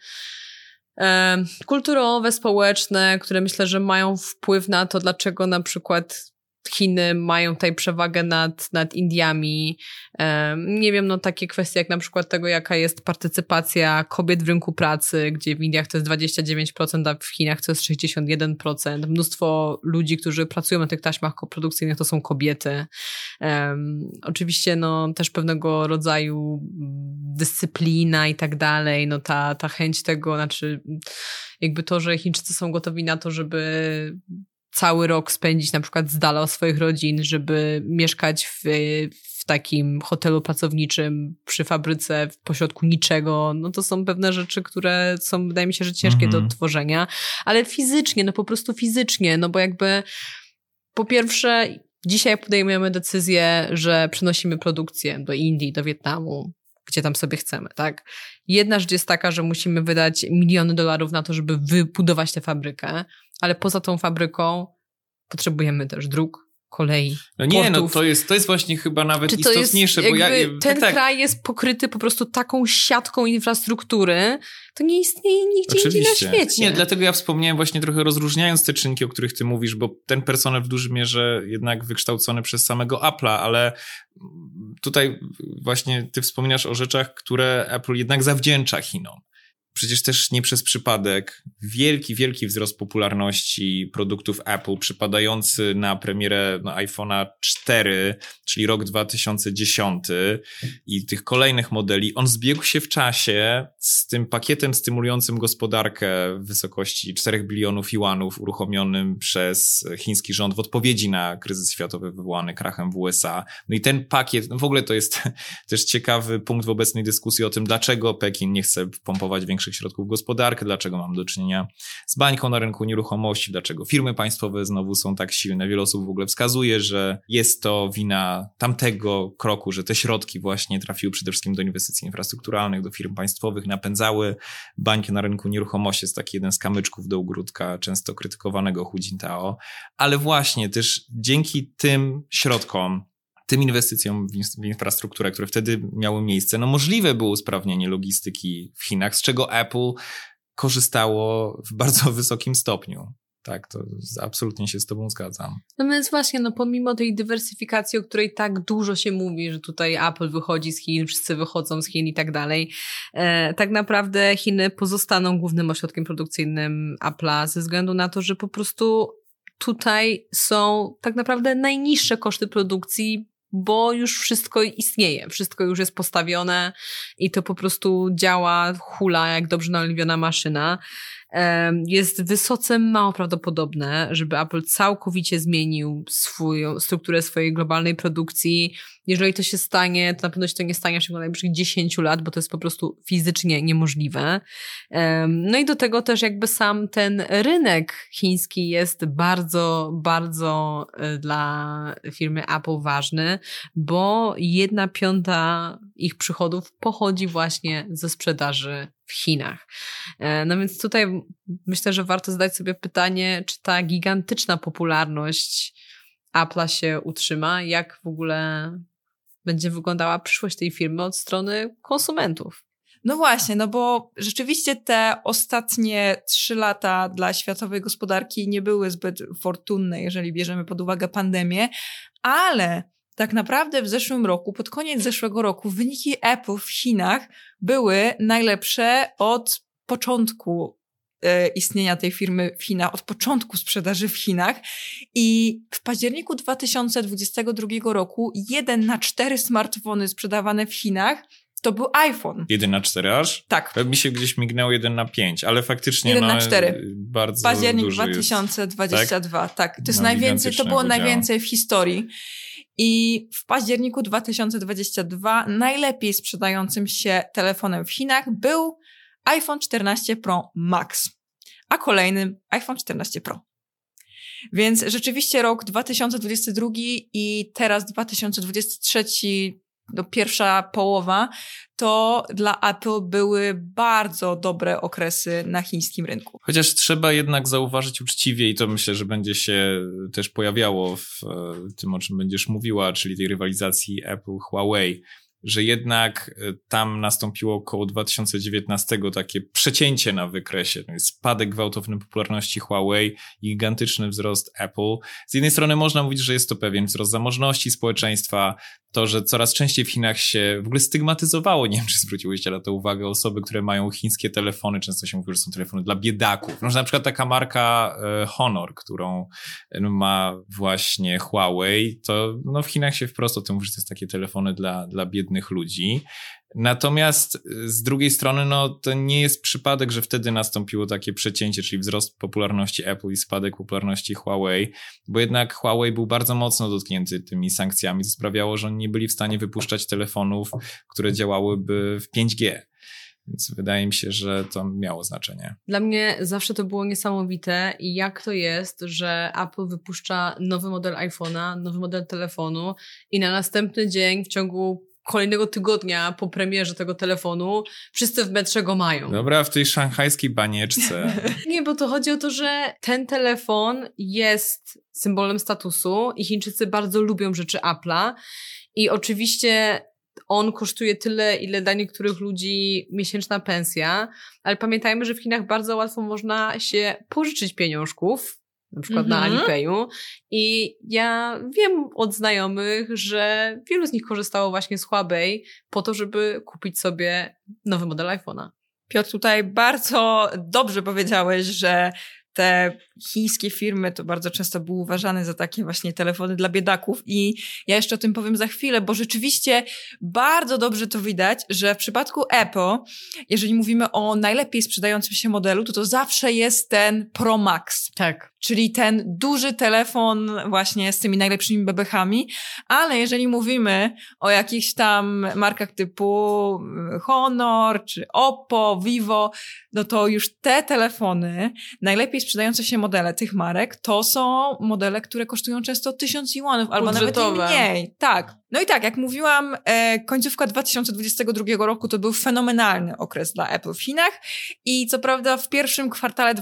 kulturowe, społeczne, które myślę, że mają wpływ na to, dlaczego na przykład Chiny mają tutaj przewagę nad Indiami. Nie wiem, takie kwestie jak na przykład tego, jaka jest partycypacja kobiet w rynku pracy, gdzie w Indiach to jest 29%, a w Chinach to jest 61%. Mnóstwo ludzi, którzy pracują na tych taśmach produkcyjnych, to są kobiety. Oczywiście też pewnego rodzaju dyscyplina i tak dalej, ta chęć tego, jakby to, że Chińczycy są gotowi na to, żeby cały rok spędzić na przykład z dala od swoich rodzin, żeby mieszkać w takim hotelu pracowniczym przy fabryce w pośrodku niczego, to są pewne rzeczy, które są, wydaje mi się, że ciężkie do odtworzenia, ale fizycznie, po prostu fizycznie, bo jakby Po pierwsze, dzisiaj podejmujemy decyzję, że przenosimy produkcję do Indii, do Wietnamu, gdzie tam sobie chcemy, tak? Jedna rzecz jest taka, że musimy wydać miliony dolarów na to, żeby wybudować tę fabrykę, ale poza tą fabryką potrzebujemy też dróg, kolei, no nie, portów. No to jest właśnie chyba nawet istotniejsze, bo ten kraj jest pokryty po prostu taką siatką infrastruktury, to nie istnieje nigdzie indziej na świecie. Nie, dlatego ja wspomniałem właśnie trochę rozróżniając te czynniki, o których ty mówisz, bo ten personel w dużej mierze jednak wykształcony przez samego Apple'a, ale tutaj właśnie ty wspominasz o rzeczach, które Apple jednak zawdzięcza Chinom. Przecież też nie przez przypadek wielki wzrost popularności produktów Apple przypadający na premierę iPhone'a 4, czyli rok 2010 i tych kolejnych modeli, on zbiegł się w czasie z tym pakietem stymulującym gospodarkę w wysokości 4 bilionów juanów uruchomionym przez chiński rząd w odpowiedzi na kryzys światowy wywołany krachem w USA. No i ten pakiet, w ogóle to jest też ciekawy punkt w obecnej dyskusji o tym, dlaczego Pekin nie chce wpompować większych środków w gospodarkę, dlaczego mamy do czynienia z bańką na rynku nieruchomości, dlaczego firmy państwowe znowu są tak silne. Wiele osób w ogóle wskazuje, że jest to wina tamtego kroku, że te środki właśnie trafiły przede wszystkim do inwestycji infrastrukturalnych, do firm państwowych, napędzały bańkę na rynku nieruchomości. Jest taki jeden z kamyczków do ogródka często krytykowanego Hu Jintao, ale właśnie też dzięki tym środkom, tym inwestycjom w infrastrukturę, które wtedy miały miejsce, no możliwe było usprawnienie logistyki w Chinach, z czego Apple korzystało w bardzo wysokim stopniu. Tak, to absolutnie się z tobą zgadzam. No więc właśnie, pomimo tej dywersyfikacji, o której tak dużo się mówi, że tutaj Apple wychodzi z Chin, wszyscy wychodzą z Chin i tak dalej, tak naprawdę Chiny pozostaną głównym ośrodkiem produkcyjnym Apple'a ze względu na to, że po prostu tutaj są tak naprawdę najniższe koszty produkcji, bo już wszystko istnieje, wszystko już jest postawione i to po prostu działa, hula jak dobrze naoliwiona maszyna. Jest wysoce mało prawdopodobne, żeby Apple całkowicie zmienił strukturę swojej globalnej produkcji. Jeżeli to się stanie, to na pewno się to nie stanie w ciągu najbliższych 10 lat, bo to jest po prostu fizycznie niemożliwe. No i do tego też jakby sam ten rynek chiński jest bardzo, bardzo dla firmy Apple ważny, bo 1/5 ich przychodów pochodzi właśnie ze sprzedaży w Chinach. No więc tutaj myślę, że warto zadać sobie pytanie, czy ta gigantyczna popularność Apple'a się utrzyma, jak w ogóle będzie wyglądała przyszłość tej firmy od strony konsumentów. No właśnie, bo rzeczywiście te ostatnie 3 lata dla światowej gospodarki nie były zbyt fortunne, jeżeli bierzemy pod uwagę pandemię, ale tak naprawdę w zeszłym roku, pod koniec zeszłego roku, wyniki Apple w Chinach były najlepsze od początku istnienia tej firmy w Chinach, od początku sprzedaży w Chinach i w październiku 2022 roku 1 na 4 smartfony sprzedawane w Chinach to był iPhone. 1 na 4 aż? Tak. Mi się gdzieś mignęło 1 na 5, ale faktycznie 1 na 4. Bardzo październik duży 2022. jest, tak. To jest najwięcej, to było najwięcej w historii. I w październiku 2022 najlepiej sprzedającym się telefonem w Chinach był iPhone 14 Pro Max, a kolejnym iPhone 14 Pro. Więc rzeczywiście rok 2022 i teraz 2023, pierwsza połowa, to dla Apple były bardzo dobre okresy na chińskim rynku. Chociaż trzeba jednak zauważyć uczciwie i to myślę, że będzie się też pojawiało w tym, o czym będziesz mówiła, czyli tej rywalizacji Apple-Huawei, że jednak tam nastąpiło około 2019 takie przecięcie na wykresie. Spadek gwałtowny popularności Huawei i gigantyczny wzrost Apple. Z jednej strony można mówić, że jest to pewien wzrost zamożności społeczeństwa, to, że coraz częściej w Chinach się w ogóle stygmatyzowało, nie wiem, czy zwróciłyście na to uwagę, osoby, które mają chińskie telefony, często się mówi, że są telefony dla biedaków. No, na przykład taka marka Honor, którą ma właśnie Huawei, to w Chinach się wprost o tym mówi, że to jest takie telefony dla biednych ludzi. Natomiast z drugiej strony, to nie jest przypadek, że wtedy nastąpiło takie przecięcie, czyli wzrost popularności Apple i spadek popularności Huawei, bo jednak Huawei był bardzo mocno dotknięty tymi sankcjami, co sprawiało, że oni nie byli w stanie wypuszczać telefonów, które działałyby w 5G. Więc wydaje mi się, że to miało znaczenie. Dla mnie zawsze to było niesamowite i jak to jest, że Apple wypuszcza nowy model iPhone'a, nowy model telefonu i na następny dzień w ciągu kolejnego tygodnia po premierze tego telefonu wszyscy w metrze go mają. Dobra, w tej szanghajskiej banieczce. Nie, bo to chodzi o to, że ten telefon jest symbolem statusu i Chińczycy bardzo lubią rzeczy Apple'a i oczywiście on kosztuje tyle, ile dla niektórych ludzi miesięczna pensja, ale pamiętajmy, że w Chinach bardzo łatwo można się pożyczyć pieniążków, na przykład na Alipayu. I ja wiem od znajomych, że wielu z nich korzystało właśnie z Huawei po to, żeby kupić sobie nowy model iPhone'a. Piotr, tutaj bardzo dobrze powiedziałeś, że te chińskie firmy to bardzo często były uważane za takie właśnie telefony dla biedaków i ja jeszcze o tym powiem za chwilę, bo rzeczywiście bardzo dobrze to widać, że w przypadku Apple, jeżeli mówimy o najlepiej sprzedającym się modelu, to zawsze jest ten Pro Max. Tak. Czyli ten duży telefon właśnie z tymi najlepszymi bebechami, ale jeżeli mówimy o jakichś tam markach typu Honor, czy Oppo, Vivo, no to już te telefony, najlepiej sprzedające się modele tych marek, to są modele, które kosztują często 1000 juanów, albo nawet i mniej. Tak. No i tak, jak mówiłam, końcówka 2022 roku to był fenomenalny okres dla Apple w Chinach i co prawda w pierwszym kwartale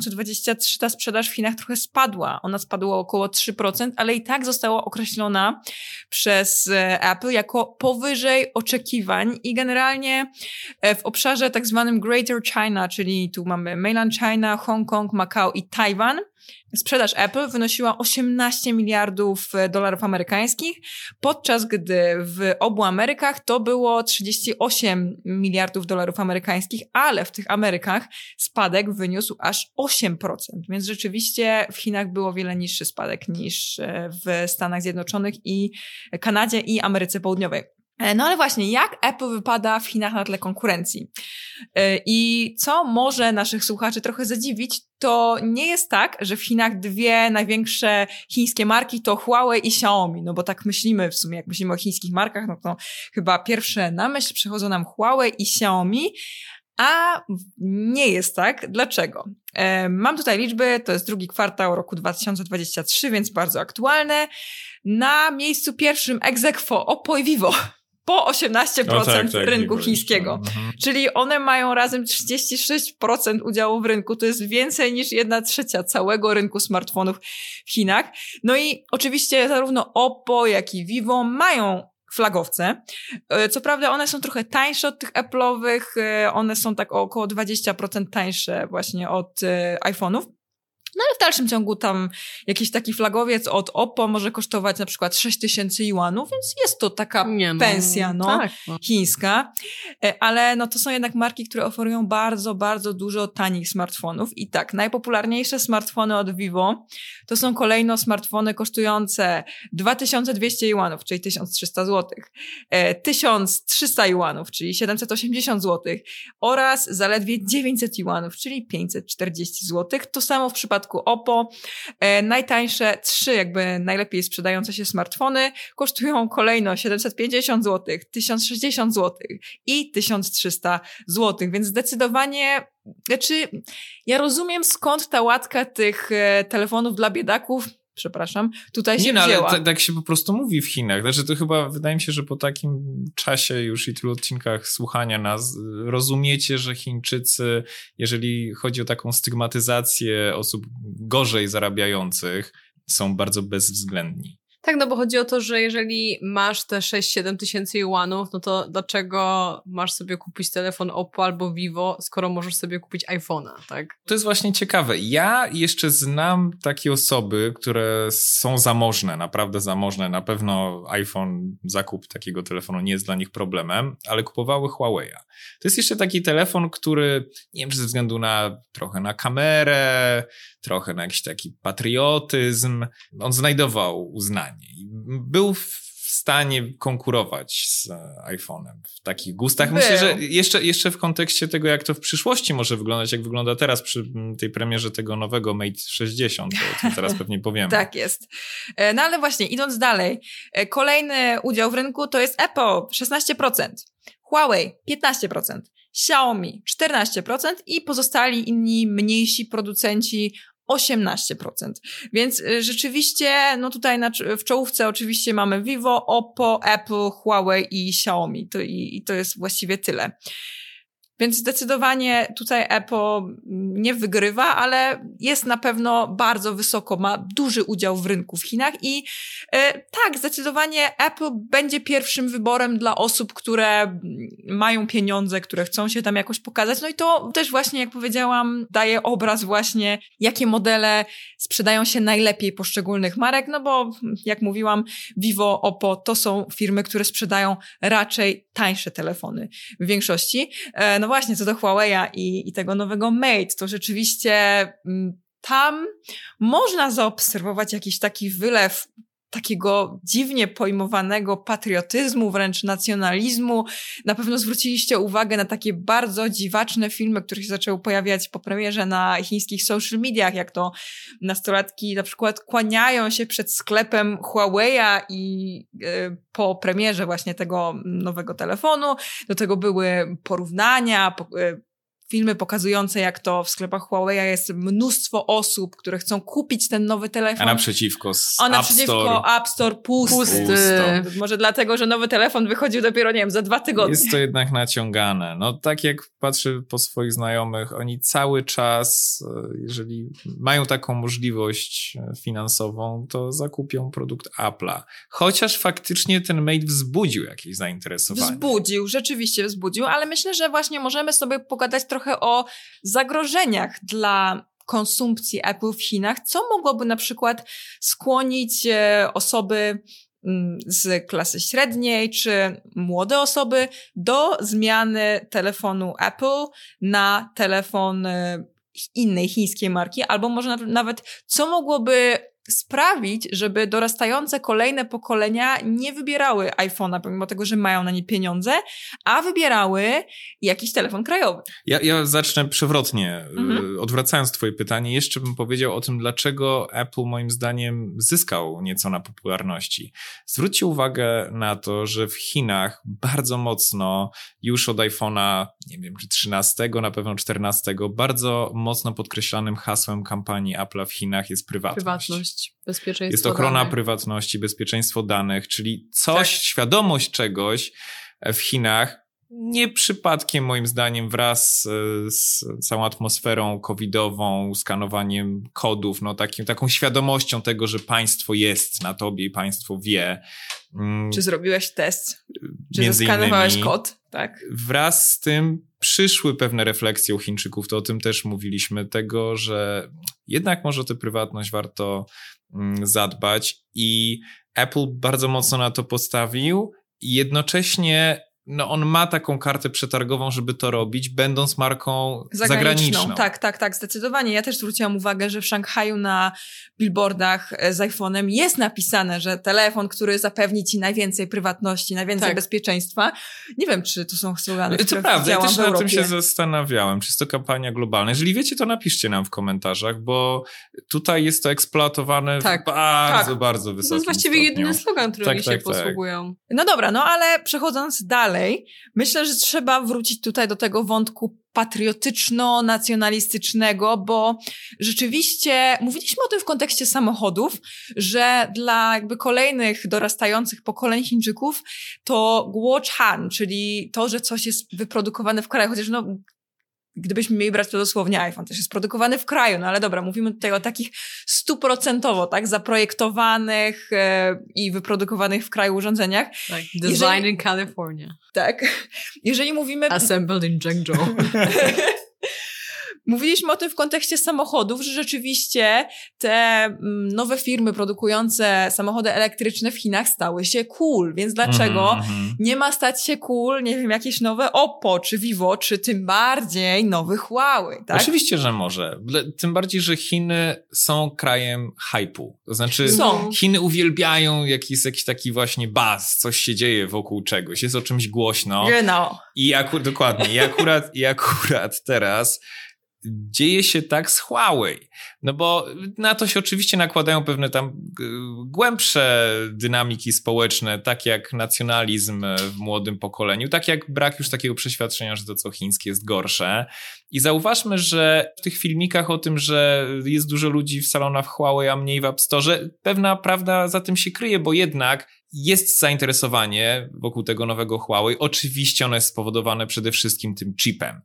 2023 ta sprzedaż w Chinach trochę spadła. Ona spadła o około 3%, ale i tak została określona przez Apple jako powyżej oczekiwań i generalnie w obszarze tak zwanym Greater China, czyli tu mamy Mainland China, Hongkong, Macau i Tajwan, sprzedaż Apple wynosiła 18 miliardów dolarów amerykańskich, podczas gdy w obu Amerykach to było 38 miliardów dolarów amerykańskich, ale w tych Amerykach spadek wyniósł aż 8%, więc rzeczywiście w Chinach było wiele niższy spadek niż w Stanach Zjednoczonych i Kanadzie i Ameryce Południowej. No ale właśnie, jak Apple wypada w Chinach na tle konkurencji? I co może naszych słuchaczy trochę zadziwić, to nie jest tak, że w Chinach dwie największe chińskie marki to Huawei i Xiaomi, no bo tak myślimy w sumie, jak myślimy o chińskich markach, no to chyba pierwsze na myśl przychodzą nam Huawei i Xiaomi, a nie jest tak. Dlaczego? Mam tutaj liczby, to jest drugi kwartał roku 2023, więc bardzo aktualne. Na miejscu pierwszym ex aequo Oppo i Vivo. Po 18% rynku chińskiego. Czyli one mają razem 36% udziału w rynku. To jest więcej niż 1/3 całego rynku smartfonów w Chinach. No i oczywiście zarówno Oppo, jak i Vivo mają flagowce. Co prawda one są trochę tańsze od tych Apple'owych. One są tak około 20% tańsze właśnie od iPhone'ów. No ale w dalszym ciągu tam jakiś taki flagowiec od Oppo może kosztować na przykład 6000 juanów, więc jest to taka pensja, tak, chińska. Ale no to są jednak marki, które oferują bardzo, bardzo dużo tanich smartfonów. I tak, najpopularniejsze smartfony od Vivo to są kolejno smartfony kosztujące 2200 juanów, czyli 1300 zł, 1300 juanów, czyli 780 zł oraz zaledwie 900 juanów, czyli 540 zł. To samo w przypadku Oppo. Najtańsze trzy jakby najlepiej sprzedające się smartfony kosztują kolejno 750 zł, 1060 zł i 1300 zł, więc zdecydowanie, znaczy ja rozumiem skąd ta łatka tych telefonów dla biedaków, przepraszam, tutaj się wzięła. Ale tak się po prostu mówi w Chinach. Znaczy to chyba, wydaje mi się, że po takim czasie już i tylu odcinkach słuchania nas, rozumiecie, że Chińczycy, jeżeli chodzi o taką stygmatyzację osób gorzej zarabiających, są bardzo bezwzględni. Tak, no bo chodzi o to, że jeżeli masz te 6-7 tysięcy juanów, no to dlaczego masz sobie kupić telefon Oppo albo Vivo, skoro możesz sobie kupić iPhone'a, tak? To jest właśnie ciekawe. Ja jeszcze znam takie osoby, które są zamożne, naprawdę zamożne. Na pewno zakup takiego telefonu nie jest dla nich problemem, ale kupowały Huawei'a. To jest jeszcze taki telefon, który, nie wiem, czy ze względu trochę na kamerę, trochę na jakiś taki patriotyzm, on znajdował uznanie i był w stanie konkurować z iPhone'em w takich gustach. Myślę, że jeszcze w kontekście tego, jak to w przyszłości może wyglądać, jak wygląda teraz przy tej premierze tego nowego Mate 60, to teraz pewnie powiemy. Tak jest. No ale właśnie, idąc dalej, kolejny udział w rynku to jest Apple, 16%, Huawei, 15%, Xiaomi 14% i pozostali inni mniejsi producenci 18%. Więc rzeczywiście, no tutaj w czołówce oczywiście mamy Vivo, Oppo, Apple, Huawei i Xiaomi. To jest właściwie tyle. Więc zdecydowanie tutaj Apple nie wygrywa, ale jest na pewno bardzo wysoko, ma duży udział w rynku w Chinach i tak, zdecydowanie Apple będzie pierwszym wyborem dla osób, które mają pieniądze, które chcą się tam jakoś pokazać. No i to też właśnie, jak powiedziałam, daje obraz właśnie, jakie modele sprzedają się najlepiej poszczególnych marek, no bo jak mówiłam, Vivo, Oppo to są firmy, które sprzedają raczej tańsze telefony w większości. No właśnie, co do Huawei'a i tego nowego Mate, to rzeczywiście tam można zaobserwować jakiś taki wylew takiego dziwnie pojmowanego patriotyzmu, wręcz nacjonalizmu. Na pewno zwróciliście uwagę na takie bardzo dziwaczne filmy, które się zaczęły pojawiać po premierze na chińskich social mediach, jak to nastolatki na przykład kłaniają się przed sklepem Huawei'a i po premierze właśnie tego nowego telefonu. Do tego były porównania, filmy pokazujące, jak to w sklepach Huawei'a jest mnóstwo osób, które chcą kupić ten nowy telefon. A naprzeciwko App Store pusty. Może dlatego, że nowy telefon wychodził dopiero, nie wiem, za 2 tygodnie. Jest to jednak naciągane. No tak jak patrzę po swoich znajomych, oni cały czas, jeżeli mają taką możliwość finansową, to zakupią produkt Apple'a. Chociaż faktycznie ten Mate wzbudził jakieś zainteresowanie. Rzeczywiście wzbudził, ale myślę, że właśnie możemy sobie pogadać trochę o zagrożeniach dla konsumpcji Apple w Chinach, co mogłoby na przykład skłonić osoby z klasy średniej czy młode osoby do zmiany telefonu Apple na telefon innej chińskiej marki, albo może nawet co mogłoby sprawić, żeby dorastające kolejne pokolenia nie wybierały iPhone'a, pomimo tego, że mają na nie pieniądze, a wybierały jakiś telefon krajowy. Ja zacznę przewrotnie. Odwracając twoje pytanie, jeszcze bym powiedział o tym, dlaczego Apple moim zdaniem zyskał nieco na popularności. Zwróćcie uwagę na to, że w Chinach bardzo mocno już od iPhone'a, nie wiem, czy 13, na pewno 14, bardzo mocno podkreślanym hasłem kampanii Apple'a w Chinach jest prywatność. Bezpieczeństwo jest ochrona danych. Prywatności, bezpieczeństwo danych, czyli coś, świadomość czegoś w Chinach, nie przypadkiem moim zdaniem wraz z całą atmosferą covidową, skanowaniem kodów, no taką świadomością tego, że państwo jest na tobie i państwo wie. Czy zrobiłeś test? Czy zeskanowałeś kod? Tak. Wraz z tym przyszły pewne refleksje u Chińczyków, to o tym też mówiliśmy, tego, że jednak może o tę prywatność warto zadbać i Apple bardzo mocno na to postawił i jednocześnie on ma taką kartę przetargową, żeby to robić, będąc marką zagraniczną. Tak, zdecydowanie. Ja też zwróciłam uwagę, że w Szanghaju na billboardach z iPhone'em jest napisane, że telefon, który zapewni ci najwięcej prywatności, najwięcej bezpieczeństwa. Nie wiem, czy to są slogany, które prawda, ja też na tym się zastanawiałem, czy jest to kampania globalna. Jeżeli wiecie, to napiszcie nam w komentarzach, bo tutaj jest to eksploatowane w bardzo wysokim stopniu. To jest właściwie jedyny slogan, który oni się posługują. No dobra, ale przechodząc dalej, myślę, że trzeba wrócić tutaj do tego wątku patriotyczno-nacjonalistycznego, bo rzeczywiście mówiliśmy o tym w kontekście samochodów, że dla jakby kolejnych dorastających pokoleń Chińczyków to guochuan, czyli to, że coś jest wyprodukowane w kraju, chociaż gdybyśmy mieli brać to dosłownie, iPhone też jest produkowany w kraju, ale dobra, mówimy tutaj o takich 100%, zaprojektowanych i wyprodukowanych w kraju urządzeniach. Tak, design in California. Tak. Jeżeli mówimy... Assembled in Zhengzhou. Mówiliśmy o tym w kontekście samochodów, że rzeczywiście te nowe firmy produkujące samochody elektryczne w Chinach stały się cool, więc dlaczego nie ma stać się cool, nie wiem, jakieś nowe Oppo, czy Vivo, czy tym bardziej nowy Huawei, tak? Oczywiście, że może. Tym bardziej, że Chiny są krajem hype'u. To znaczy Chiny uwielbiają jakiś taki właśnie buzz, coś się dzieje wokół czegoś, jest o czymś głośno. Genau. Dokładnie. I akurat teraz dzieje się tak z Huawei. No bo na to się oczywiście nakładają pewne tam głębsze dynamiki społeczne, tak jak nacjonalizm w młodym pokoleniu, tak jak brak już takiego przeświadczenia, że to co chińskie jest gorsze. I zauważmy, że w tych filmikach o tym, że jest dużo ludzi w salonach Huawei, a mniej w App Store, pewna prawda za tym się kryje, bo jednak jest zainteresowanie wokół tego nowego Huawei. Oczywiście ono jest spowodowane przede wszystkim tym chipem,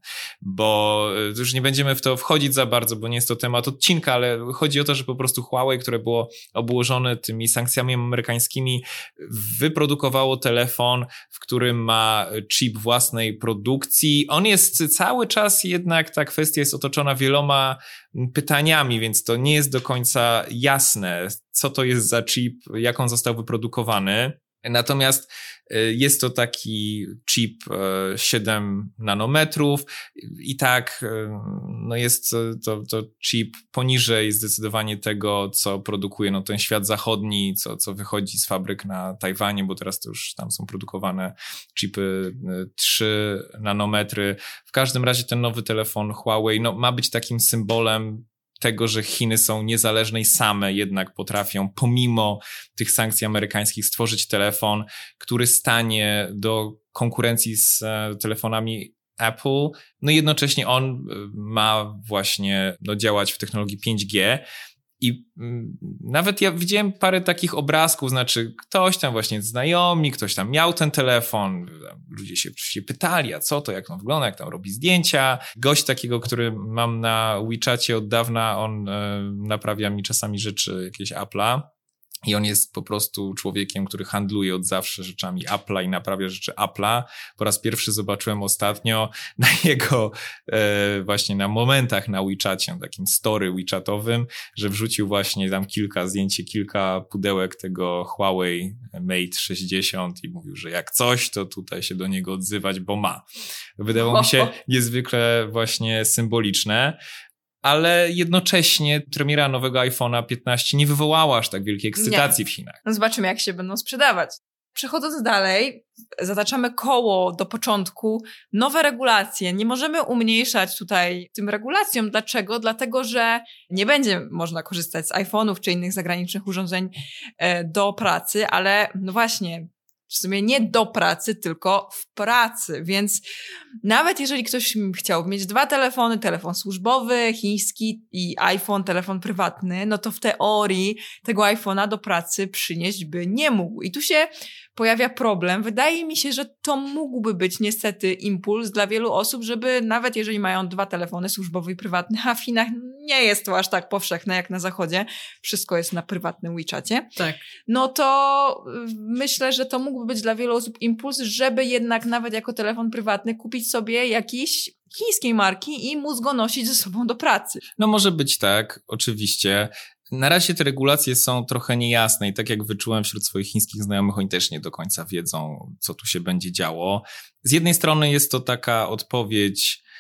bo już nie będziemy w to wchodzić za bardzo, bo nie jest to temat odcinka, ale chodzi o to, że po prostu Huawei, które było obłożone tymi sankcjami amerykańskimi, wyprodukowało telefon, w którym ma chip własnej produkcji. On jest cały czas jednak, ta kwestia jest otoczona wieloma pytaniami, więc to nie jest do końca jasne, co to jest za chip, jak on został wyprodukowany. Natomiast jest to taki chip 7 nanometrów i tak no jest to chip poniżej zdecydowanie tego, co produkuje ten świat zachodni, co wychodzi z fabryk na Tajwanie, bo teraz to już tam są produkowane chipy 3 nanometry. W każdym razie ten nowy telefon Huawei ma być takim symbolem tego, że Chiny są niezależne i same jednak potrafią pomimo tych sankcji amerykańskich stworzyć telefon, który stanie do konkurencji z telefonami Apple. No i jednocześnie on ma właśnie działać w technologii 5G. I nawet ja widziałem parę takich obrazków, znaczy ktoś tam właśnie znajomi, ktoś tam miał ten telefon, ludzie się oczywiście pytali, a co to, jak on wygląda, jak tam robi zdjęcia. Gość takiego, który mam na WeChacie od dawna, on naprawia mi czasami rzeczy jakieś Apple'a. I on jest po prostu człowiekiem, który handluje od zawsze rzeczami Apple'a i naprawia rzeczy Apple'a. Po raz pierwszy zobaczyłem ostatnio na jego właśnie na momentach na WeChacie, takim story WeChatowym, że wrzucił właśnie tam kilka pudełek tego Huawei Mate 60 i mówił, że jak coś, to tutaj się do niego odzywać, bo ma. Wydawało mi się niezwykle właśnie symboliczne. Ale jednocześnie premiera nowego iPhone'a 15 nie wywołała aż tak wielkiej ekscytacji w Chinach. No zobaczymy, jak się będą sprzedawać. Przechodząc dalej, zataczamy koło do początku. Nowe regulacje. Nie możemy umniejszać tutaj tym regulacjom. Dlaczego? Dlatego, że nie będzie można korzystać z iPhone'ów czy innych zagranicznych urządzeń do pracy, ale no właśnie, w sumie nie do pracy, tylko w pracy, więc nawet jeżeli ktoś chciał mieć 2 telefony, telefon służbowy, chiński i iPhone, telefon prywatny, no to w teorii tego iPhone'a do pracy przynieść by nie mógł. I tu się pojawia problem. Wydaje mi się, że to mógłby być niestety impuls dla wielu osób, żeby nawet jeżeli mają 2 telefony, służbowy i prywatny, a w Chinach nie jest to aż tak powszechne jak na zachodzie, wszystko jest na prywatnym WeChacie, tak. No to myślę, że to mógłby być dla wielu osób impuls, żeby jednak nawet jako telefon prywatny kupić sobie jakiś chińskiej marki i móc go nosić ze sobą do pracy. No może być tak, oczywiście. Na razie te regulacje są trochę niejasne i tak jak wyczułem wśród swoich chińskich znajomych, oni też nie do końca wiedzą, co tu się będzie działo. Z jednej strony jest to taka odpowiedź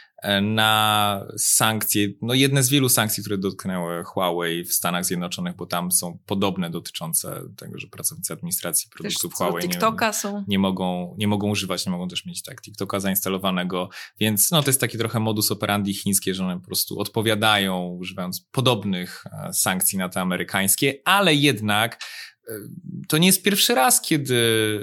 na sankcje, jedne z wielu sankcji, które dotknęły Huawei w Stanach Zjednoczonych, bo tam są podobne dotyczące tego, że pracownicy administracji produktów też Huawei nie mogą używać, nie mogą też mieć TikToka zainstalowanego, więc to jest taki trochę modus operandi chińskie, że one po prostu odpowiadają używając podobnych sankcji na te amerykańskie, ale jednak to nie jest pierwszy raz, kiedy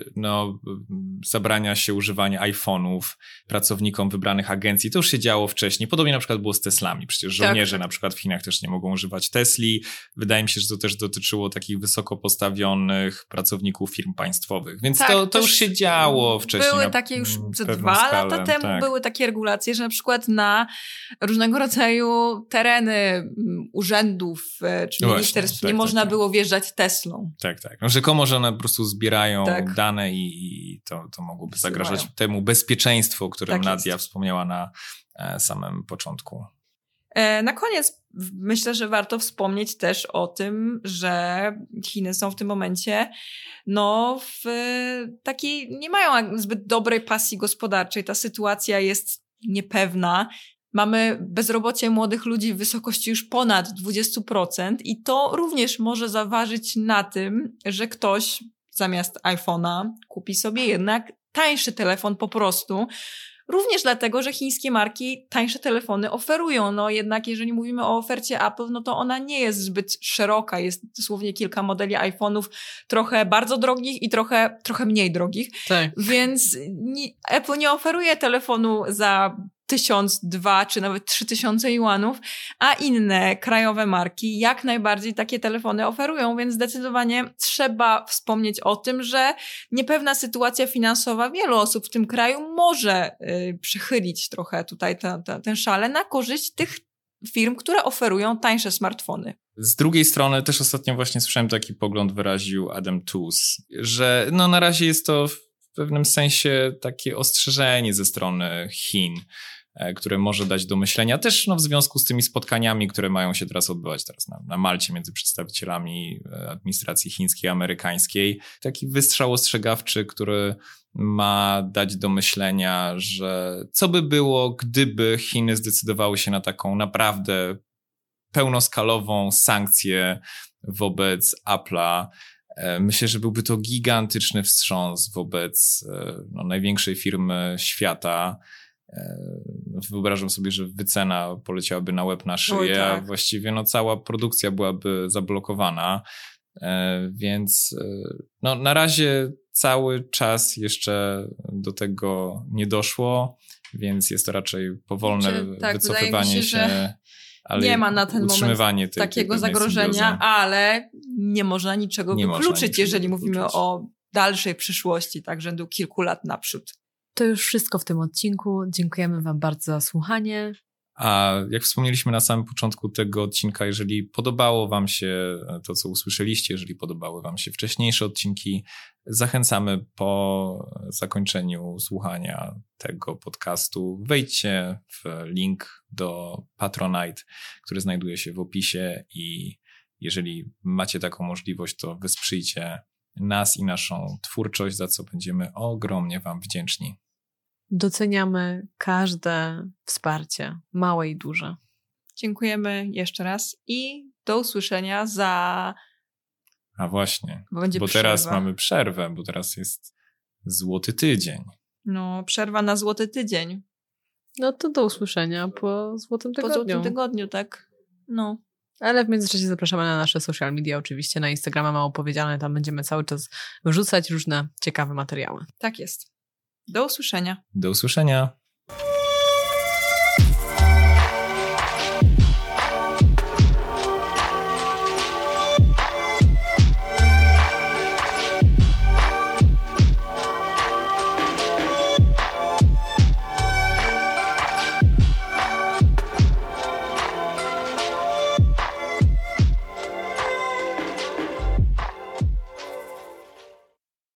zabrania się używania iPhone'ów pracownikom wybranych agencji. To już się działo wcześniej. Podobnie na przykład było z Teslami. Przecież żołnierze na przykład w Chinach też nie mogą używać Tesli. Wydaje mi się, że to też dotyczyło takich wysoko postawionych pracowników firm państwowych. Więc to już się działo wcześniej. Były takie już ze 2 lata temu były takie regulacje, że na przykład na różnego rodzaju tereny urzędów czy ministerstw nie można było wjeżdżać Teslą. Tak. Rzekomo, że one po prostu zbierają dane i to mogłoby zagrażać temu bezpieczeństwu, o którym Nadia wspomniała na samym początku. Na koniec myślę, że warto wspomnieć też o tym, że Chiny są w tym momencie w takiej, nie mają zbyt dobrej pasji gospodarczej. Ta sytuacja jest niepewna. Mamy bezrobocie młodych ludzi w wysokości już ponad 20% i to również może zaważyć na tym, że ktoś zamiast iPhone'a kupi sobie jednak tańszy telefon po prostu, Również dlatego, że chińskie marki tańsze telefony oferują. No jednak jeżeli mówimy o ofercie Apple, no to ona nie jest zbyt szeroka. Jest dosłownie kilka modeli iPhone'ów, trochę bardzo drogich i trochę mniej drogich. Tak. Więc Apple nie oferuje telefonu za 1000, 2 czy nawet 3000 juanów, a inne krajowe marki jak najbardziej takie telefony oferują, więc zdecydowanie trzeba wspomnieć o tym, że niepewna sytuacja finansowa wielu osób w tym kraju może przychylić trochę tutaj ten szale na korzyść tych firm, które oferują tańsze smartfony. Z drugiej strony też ostatnio właśnie słyszałem taki pogląd, wyraził Adam Tooze, że no na razie jest to w pewnym sensie takie ostrzeżenie ze strony Chin, które może dać do myślenia też w związku z tymi spotkaniami, które mają się teraz odbywać na Malcie między przedstawicielami administracji chińskiej i amerykańskiej. Taki wystrzał ostrzegawczy, który ma dać do myślenia, że co by było, gdyby Chiny zdecydowały się na taką naprawdę pełnoskalową sankcję wobec Apple'a. Myślę, że byłby to gigantyczny wstrząs wobec największej firmy świata. Wyobrażam sobie, że wycena poleciałaby na łeb na szyję, tak. A właściwie cała produkcja byłaby zablokowana, więc na razie cały czas jeszcze do tego nie doszło, więc jest to raczej powolne wycofywanie się. Ale nie ma na ten moment takiego zagrożenia, symbiozy. Ale nie można niczego wykluczyć, jeżeli mówimy o dalszej przyszłości, tak rzędu kilku lat naprzód. To już wszystko w tym odcinku. Dziękujemy Wam bardzo za słuchanie. A jak wspomnieliśmy na samym początku tego odcinka, jeżeli podobało Wam się to, co usłyszeliście, jeżeli podobały Wam się wcześniejsze odcinki, zachęcamy po zakończeniu słuchania tego podcastu. Wejdźcie w link do Patronite, który znajduje się w opisie i jeżeli macie taką możliwość, to wesprzyjcie nas i naszą twórczość, za co będziemy ogromnie Wam wdzięczni. Doceniamy każde wsparcie, małe i duże. Dziękujemy jeszcze raz i do usłyszenia za... A właśnie, bo teraz mamy przerwę, bo teraz jest Złoty Tydzień. Przerwa na Złoty Tydzień. No to do usłyszenia po Złotym Tygodniu. Po Złotym Tygodniu, tak. Ale w międzyczasie zapraszamy na nasze social media, oczywiście na Instagrama Mało Powiedziane, tam będziemy cały czas wrzucać różne ciekawe materiały. Tak jest. Do usłyszenia. Do usłyszenia.